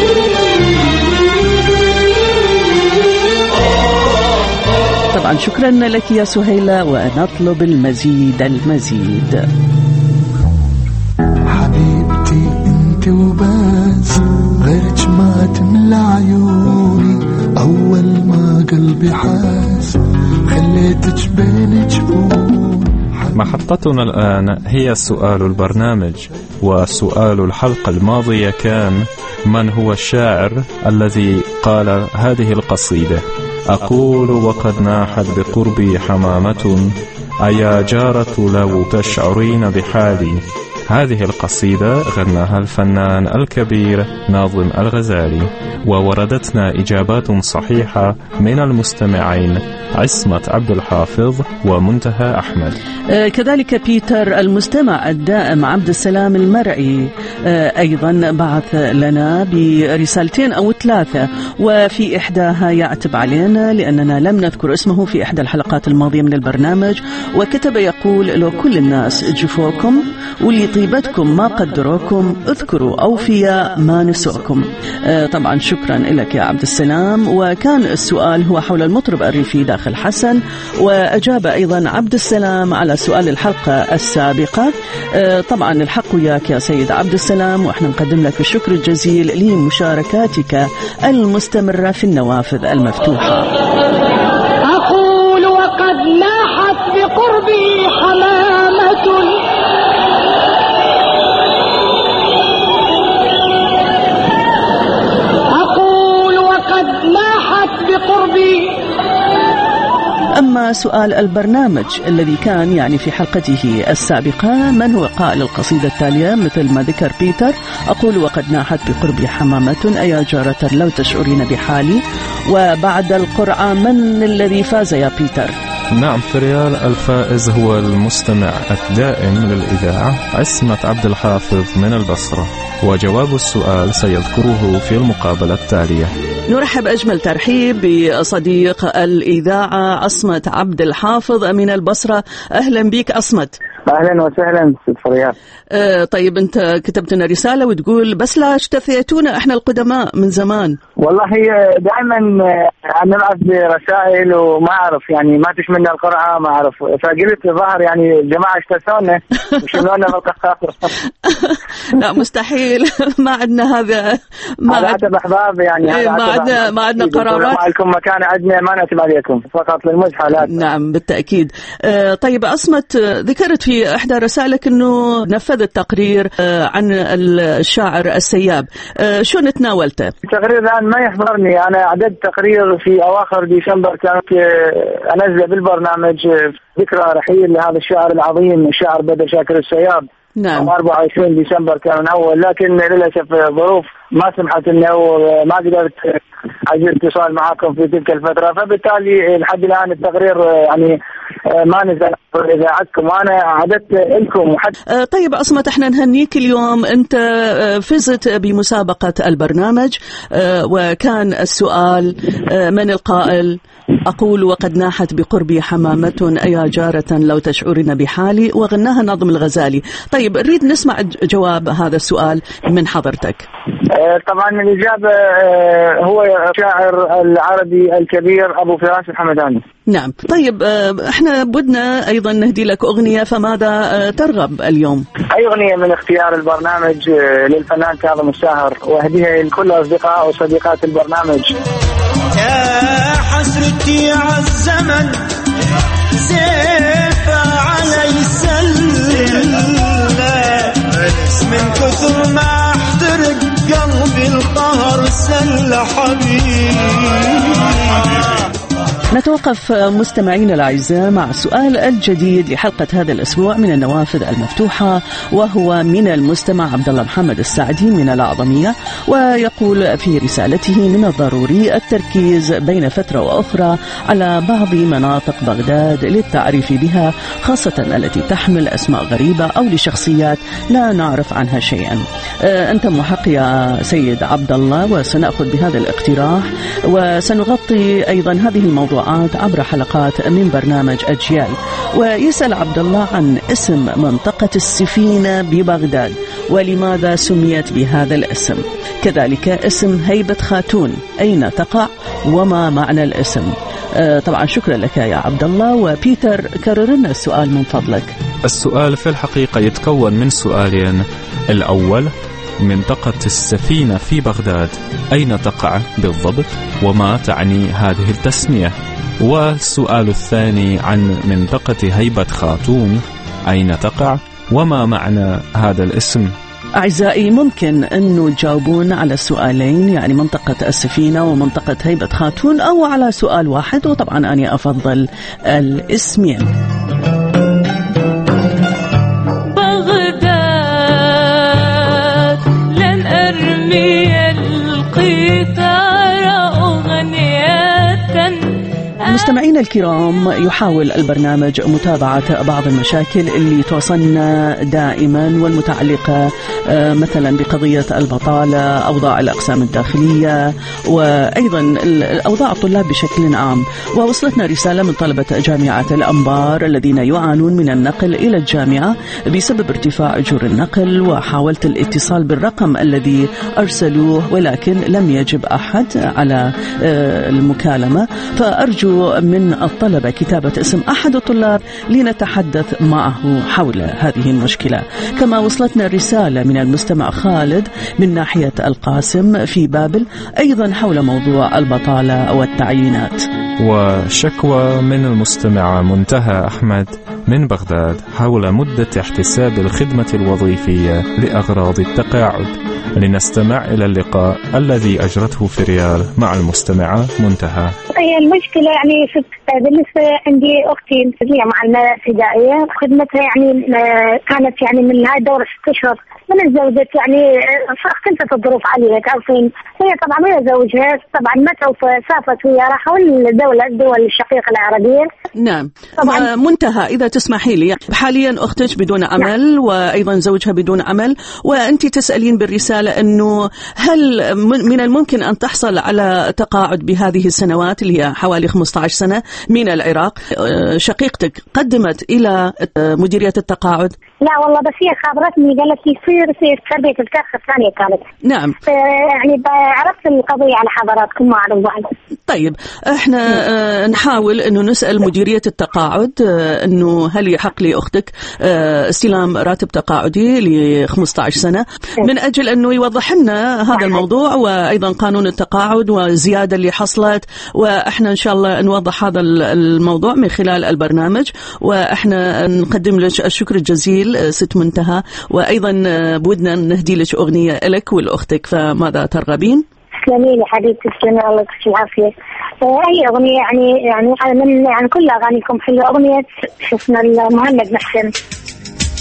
طبعا شكرا لك يا سهيلة، ونطلب المزيد المزيد. حبيبتي انت وبس، غيرك ما تملى عيوني، اول ما قلبي حاس خليتك بين جفوني. محطتنا الآن هي سؤال البرنامج، وسؤال الحلقة الماضية كان: من هو الشاعر الذي قال هذه القصيدة؟ أقول وقد ناحت بقربي حمامة، أيا جارة لو تشعرين بحالي. هذه القصيدة غناها الفنان الكبير ناظم الغزالي، ووردتنا إجابات صحيحة من المستمعين عصمت عبد الحافظ ومنتهى أحمد. آه كذلك بيتر المستمع الدائم عبد السلام المرعي آه أيضا بعث لنا برسالتين أو ثلاثة، وفي إحداها يعتب علينا لأننا لم نذكر اسمه في إحدى الحلقات الماضية من البرنامج، وكتب يقول: لو كل الناس جفوكم ولطيبتكم ما قدروكم، اذكروا أوفياء ما نسوكم. آه طبعا شكرا لك يا عبد السلام. وكان السؤال هو حول المطرب الريفي داخل حسن، وأجاب أيضا عبد السلام على سؤال الحلقة السابقة. آه طبعا الحق وياك يا سيد عبد السلام، وإحنا نقدم لك الشكر الجزيل لمشاركاتك المستمرة في النوافذ المفتوحة. أقول وقد لاحت بقربي حمامة، بقربي. أما سؤال البرنامج الذي كان يعني في حلقته السابقة: من هو قائل القصيدة التالية؟ مثل ما ذكر بيتر: أقول وقد ناحت بقربي حمامة، أيا جارة لو تشعرين بحالي. وبعد القرعة من الذي فاز يا بيتر؟ نعم فريال، الفائز هو المستمع الدائم للإذاعة عصمت عبد الحافظ من البصرة، وجواب السؤال سيذكره في المقابلة التالية. نرحب أجمل ترحيب بصديق الإذاعة عصمت عبد الحافظ من البصرة. أهلا بك عصمت. أهلا وسهلا ست فريال. آه طيب أنت كتبت لنا رسالة وتقول: بس لا اشتثيتونا إحنا القدماء من زمان. والله دائما أنا نبعث برسائل وما أعرف يعني ما تشملنا القرعة ما أعرف، فقلت ظهر يعني الجماعة اشتثونا وشملونا بالقصاص. لا مستحيل، ما عندنا هذا، ما عندنا أحباب يعني، ايه ما عندنا ما عندنا قرارات. ما لكم مكان عندنا، ما نأتي عليكم فقط للمزحة. نعم بالتأكيد. آه طيب أصمت، ذكرت في إحدى رسائلك أنه نفذت تقرير آه عن الشاعر السياب، آه شو نتناولته؟ التقرير الآن ما يحضرني، أنا عددت تقرير في أواخر ديسمبر كانت أنزل بالبرنامج ذكرى رحيل لهذا الشاعر العظيم الشاعر بدر شاكر السياب. نعم. أربعة وعشرين ديسمبر كان أول، لكن للأسف ظروف ما سمحت إنه ما قدرت أجل اتصال معكم في تلك الفترة، فبالتالي لحد الآن التقرير يعني ما نزل إذاعتكم، وأنا عددت لكم وحد... أه طيب أصمت، احنا نهنيك اليوم، أنت فزت بمسابقة البرنامج. أه وكان السؤال أه من القائل أقول وقد ناحت بقربي حمامة أيا جارة لو تشعرن بحالي، وغناها ناظم الغزالي. طيب نريد نسمع جواب هذا السؤال من حضرتك. طبعا الإجابة هو شاعر العربي الكبير أبو فراس الحمداني. نعم. طيب احنا بدنا أيضا نهدي لك أغنية، فماذا ترغب اليوم؟ أي أغنية من اختيار البرنامج للفنان كاظم الساهر، وأهديها لكل أصدقاء وصديقات البرنامج. يا حسرتي عالزمن سيف علي سلم، من كثر ما احترق قلبي القهر سل حبيبي. نتوقف مستمعين الأعزاء مع السؤال الجديد لحلقة هذا الأسبوع من النوافذ المفتوحة، وهو من المستمع عبد الله محمد السعدي من الأعظمية، ويقول في رسالته: من الضروري التركيز بين فترة وأخرى على بعض مناطق بغداد للتعريف بها، خاصة التي تحمل أسماء غريبة أو لشخصيات لا نعرف عنها شيئا. أنت محق يا سيد عبد الله، وسنأخذ بهذا الاقتراح وسنغطي أيضا هذه الموضوع عبر حلقات من برنامج أجيال. ويسأل عبد الله عن اسم منطقة السفينة ببغداد، ولماذا سميت بهذا الاسم؟ كذلك اسم هيبة خاتون أين تقع وما معنى الاسم؟ آه طبعا شكرا لك يا عبد الله. وبيتر كرر لنا السؤال من فضلك. السؤال في الحقيقة يتكون من سؤالين. الأول: منطقة السفينة في بغداد أين تقع بالضبط وما تعني هذه التسمية؟ والسؤال الثاني عن منطقة هيبة خاتون أين تقع وما معنى هذا الاسم؟ أعزائي ممكن أنه تجاوبون على السؤالين، يعني منطقة السفينة ومنطقة هيبة خاتون، أو على سؤال واحد، وطبعا أنا أفضل الاسمين. بغداد لن أرمي القطار أغنية. مستمعينا الكرام، يحاول البرنامج متابعة بعض المشاكل اللي توصلنا دائما والمتعلقة مثلا بقضية البطالة، أوضاع الأقسام الداخلية، وأيضا أوضاع الطلاب بشكل عام. ووصلتنا رسالة من طلبة جامعة الأنبار الذين يعانون من النقل إلى الجامعة بسبب ارتفاع أجور النقل، وحاولت الاتصال بالرقم الذي أرسلوه ولكن لم يجب أحد على المكالمة، فأرجو من الطلبة كتابة اسم أحد الطلاب لنتحدث معه حول هذه المشكلة. كما وصلتنا رسالة من المستمع خالد من ناحية القاسم في بابل أيضا حول موضوع البطالة والتعيينات. وشكوى من المستمعة منتهى أحمد من بغداد حول مدة احتساب الخدمة الوظيفية لأغراض التقاعد. لنستمع إلى اللقاء الذي أجرته في ريال مع المستمعة منتهى. هي المشكلة يعني في بالنسبة عندي أختي هي معلمة ابتدائية، خدمتها يعني كانت يعني من هاي دورة ست أشهر من الزوجة، يعني اختلفت الظروف عليها تعرفين. هي طبعا ويا زوجها طبعا متوا سافرت ويا راحوا الدولة الدول الشقيقة العربية. نعم طبعا. منتهى إذا تسمحي لي، حاليا أختك بدون عمل، نعم. وأيضا زوجها بدون عمل، وأنت تسألين بالرسالة أنه هل من الممكن أن تحصل على تقاعد بهذه السنوات اللي هي حوالي خمسة عشر سنة من العراق. شقيقتك قدمت إلى مديرية التقاعد؟ لا والله، بس هي خابرتني قالت لي يصير يصير تربية الكخ الثانية كانت. نعم. يعني عرفت القضية على حضراتكم ما أعرف بعد. طيب احنا آه نحاول انه نسأل مديرية التقاعد آه انه هل يحق لأختك آه استلام راتب تقاعدي ل خمسة عشر سنة، من اجل انه يوضح لنا هذا الموضوع، وايضا قانون التقاعد والزيادة اللي حصلت، واحنا ان شاء الله نوضح هذا الموضوع من خلال البرنامج. واحنا نقدم لك الشكر الجزيل ست منتهى، وايضا بودنا نهدي لك اغنية لك ولأختك، فماذا ترغبين؟ تسلمي لي حبيبتي، تسلمي الله يعطيك العافية. هي أغنية يعني يعني من يعني كل أغانيكم حلوة. أغنية شفنا المهند محسن.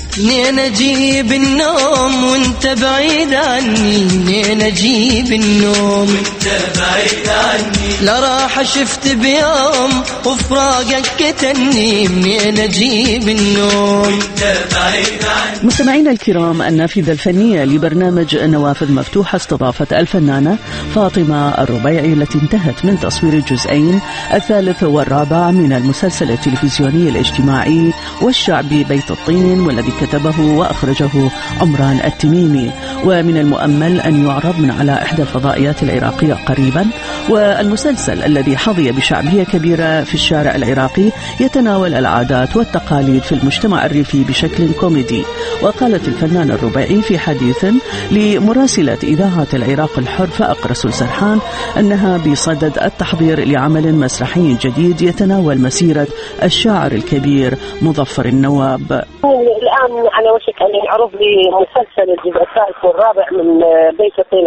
منين اجيب النوم وانت بعيد عني، منين اجيب النوم وانت بعيد عني، لا راح شفت بيوم وفراقك قتلني، منين اجيب النوم وانت بعيد عني. مستمعينا الكرام، النافذة الفنية لبرنامج نوافذ مفتوحة استضافت الفنانة فاطمة الربيعي التي انتهت من تصوير الجزئين الثالث والرابع من المسلسل التلفزيوني الاجتماعي والشعبي بيت الطين، والذي كتبه وأخرجه عمران التميمي، ومن المؤمل أن يعرض من على إحدى الفضائيات العراقية قريبا. والمسلسل الذي حظي بشعبية كبيرة في الشارع العراقي يتناول العادات والتقاليد في المجتمع الريفي بشكل كوميدي. وقالت الفنانة الربيعي في حديث لمراسلة إذاعة العراق الحر فأق رسول سرحان أنها بصدد التحضير لعمل مسرحي جديد يتناول مسيرة الشاعر الكبير مظفر النواب. الآن على وشك أن يعرض لي مسلسل الجزء الثالث والرابع من بيت الطين،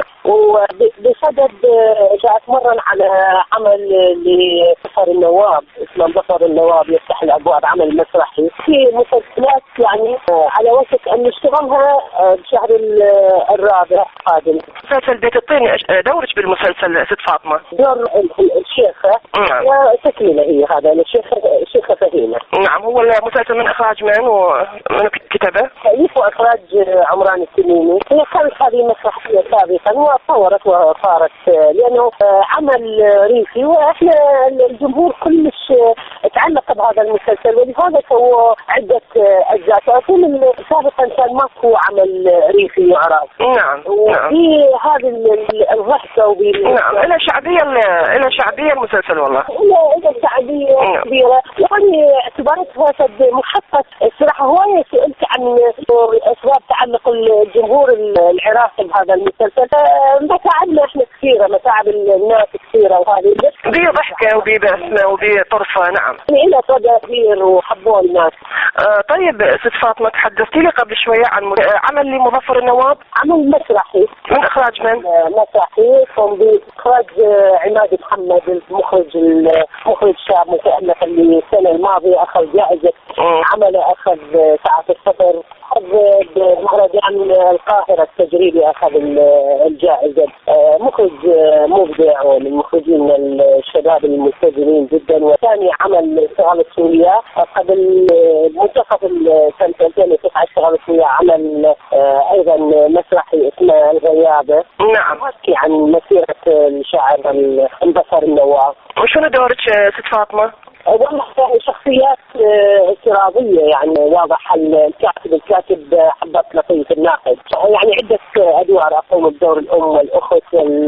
وبصدد جاء أتمرن على عمل لمظفر النواب اسمه مظفر النواب يفتح الأبواب، عمل مسرحي في مسلسلات يعني على وشك أن نشتغلها بشهر الرابع القادم. مسلسل بيت الطين دورك بالمسلسل ست فاطمة؟ دور الشيخة وتكملة هي هذا الشيخة الشيخة فهيمة. نعم. هو المسلسل من إخراج من ومن كتبه؟ تأليف وإخراج عمران التميمي. هي كانت هذه مسرحية سابقا وصورت وصارت لأنه عمل ريفي، وإحنا الجمهور كلش تعلق بهذا المسلسل، ولهذا سووا عدة أجزاء. فأقول سابقا كان ماكو عمل ريفي يعرض. نعم. وفي هذه الضحكة وبي نعم. إلى شعبية إلى شعبية المسلسل والله. إلى إلى شعبية كبيرة، يعني اعتبرتها قد محطة الصراحة. هواية سئلت عن أسباب تعلق الجمهور العراقي بهذا المسلسل. متاعبنا إحنا كثيرة، متاعب الناس كثيرة، وهذه بي ضحكة وبي بسمة وبي طرفة. نعم. إلى صدى كبير وحبوه الناس. آه طيب ست فاطمة، تحدثتي لي قبل شوية عن عمل لمظفر النواب، عمل مسرحي من إخراج من؟ مسرحي قام بإخراج عماد محمد، المخرج المخرج شاب متألق اللي السنة الماضية أخذ جائزة عمله، أخذ ساعة السفر، أخذ بمهرجان القاهرة التجريبي أخذ الجائزة. مخرج مبدع ومن المخرجين الشباب الملتزمين جدا. وثاني عمل اشتغلت وياه قبل منتصف سنة ألفين وتسعة، اشتغلت وياه عمل أيضا مسرحي اسمه الغيابة. نعم. يحكي عن مسيرة الشاعر مظفر النواب. وشنو دورك ست فاطمة؟ والله شخصيات افتراضية، يعني واضح الكاتب الكاتب عباس لطيف الناقد، يعني عدة أدوار أقوم بدور الأم والأخت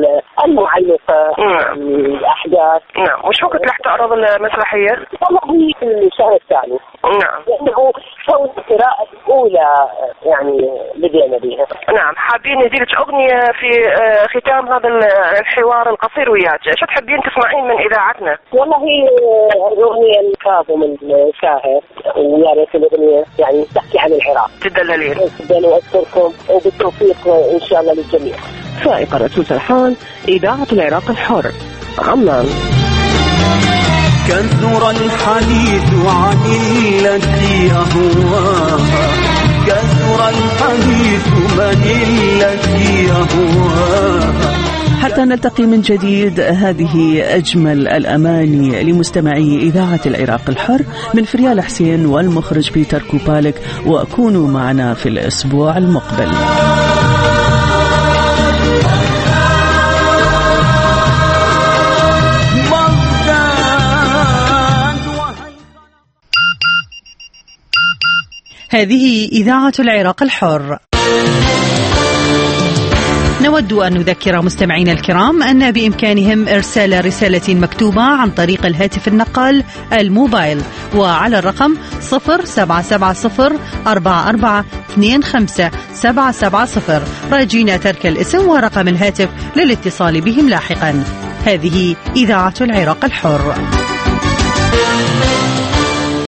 المعلقة الأحداث. نعم. وش وقت رح تعرض المسرحية؟ والله هي في الشهر الثاني. نعم. لأنه كون قراءة أولى يعني بدينا بها. نعم. حابين نديلك أغنية في ختام هذا الحوار القصير وياك، شو تحبين تسمعين من إذاعتنا؟ والله هي أغنية الكاظم الشاعر، ويا ريت الأغنية يعني تحكي عن العراق. تدللين. جدا وأشكركم وبالتوفيق إن شاء الله للجميع. سائقة رسول سرحان، إذاعة العراق الحر، عمان. كثر الحديث عن التي أهواها، كثر الحديث من التي أهواها. حتى نلتقي من جديد، هذه أجمل الأماني لمستمعي إذاعة العراق الحر من فريال حسين والمخرج بيتر كوبالك، وكونوا معنا في الأسبوع المقبل. هذه إذاعة العراق الحر. نود أن نذكر مستمعينا الكرام أن بإمكانهم إرسال رسالة مكتوبة عن طريق الهاتف النقال الموبايل، وعلى الرقم صفر سبعة سبعة صفر أربعة أربعة اثنين خمسة سبعة سبعة صفر، راجين ترك الاسم ورقم الهاتف للاتصال بهم لاحقا. هذه إذاعة العراق الحر.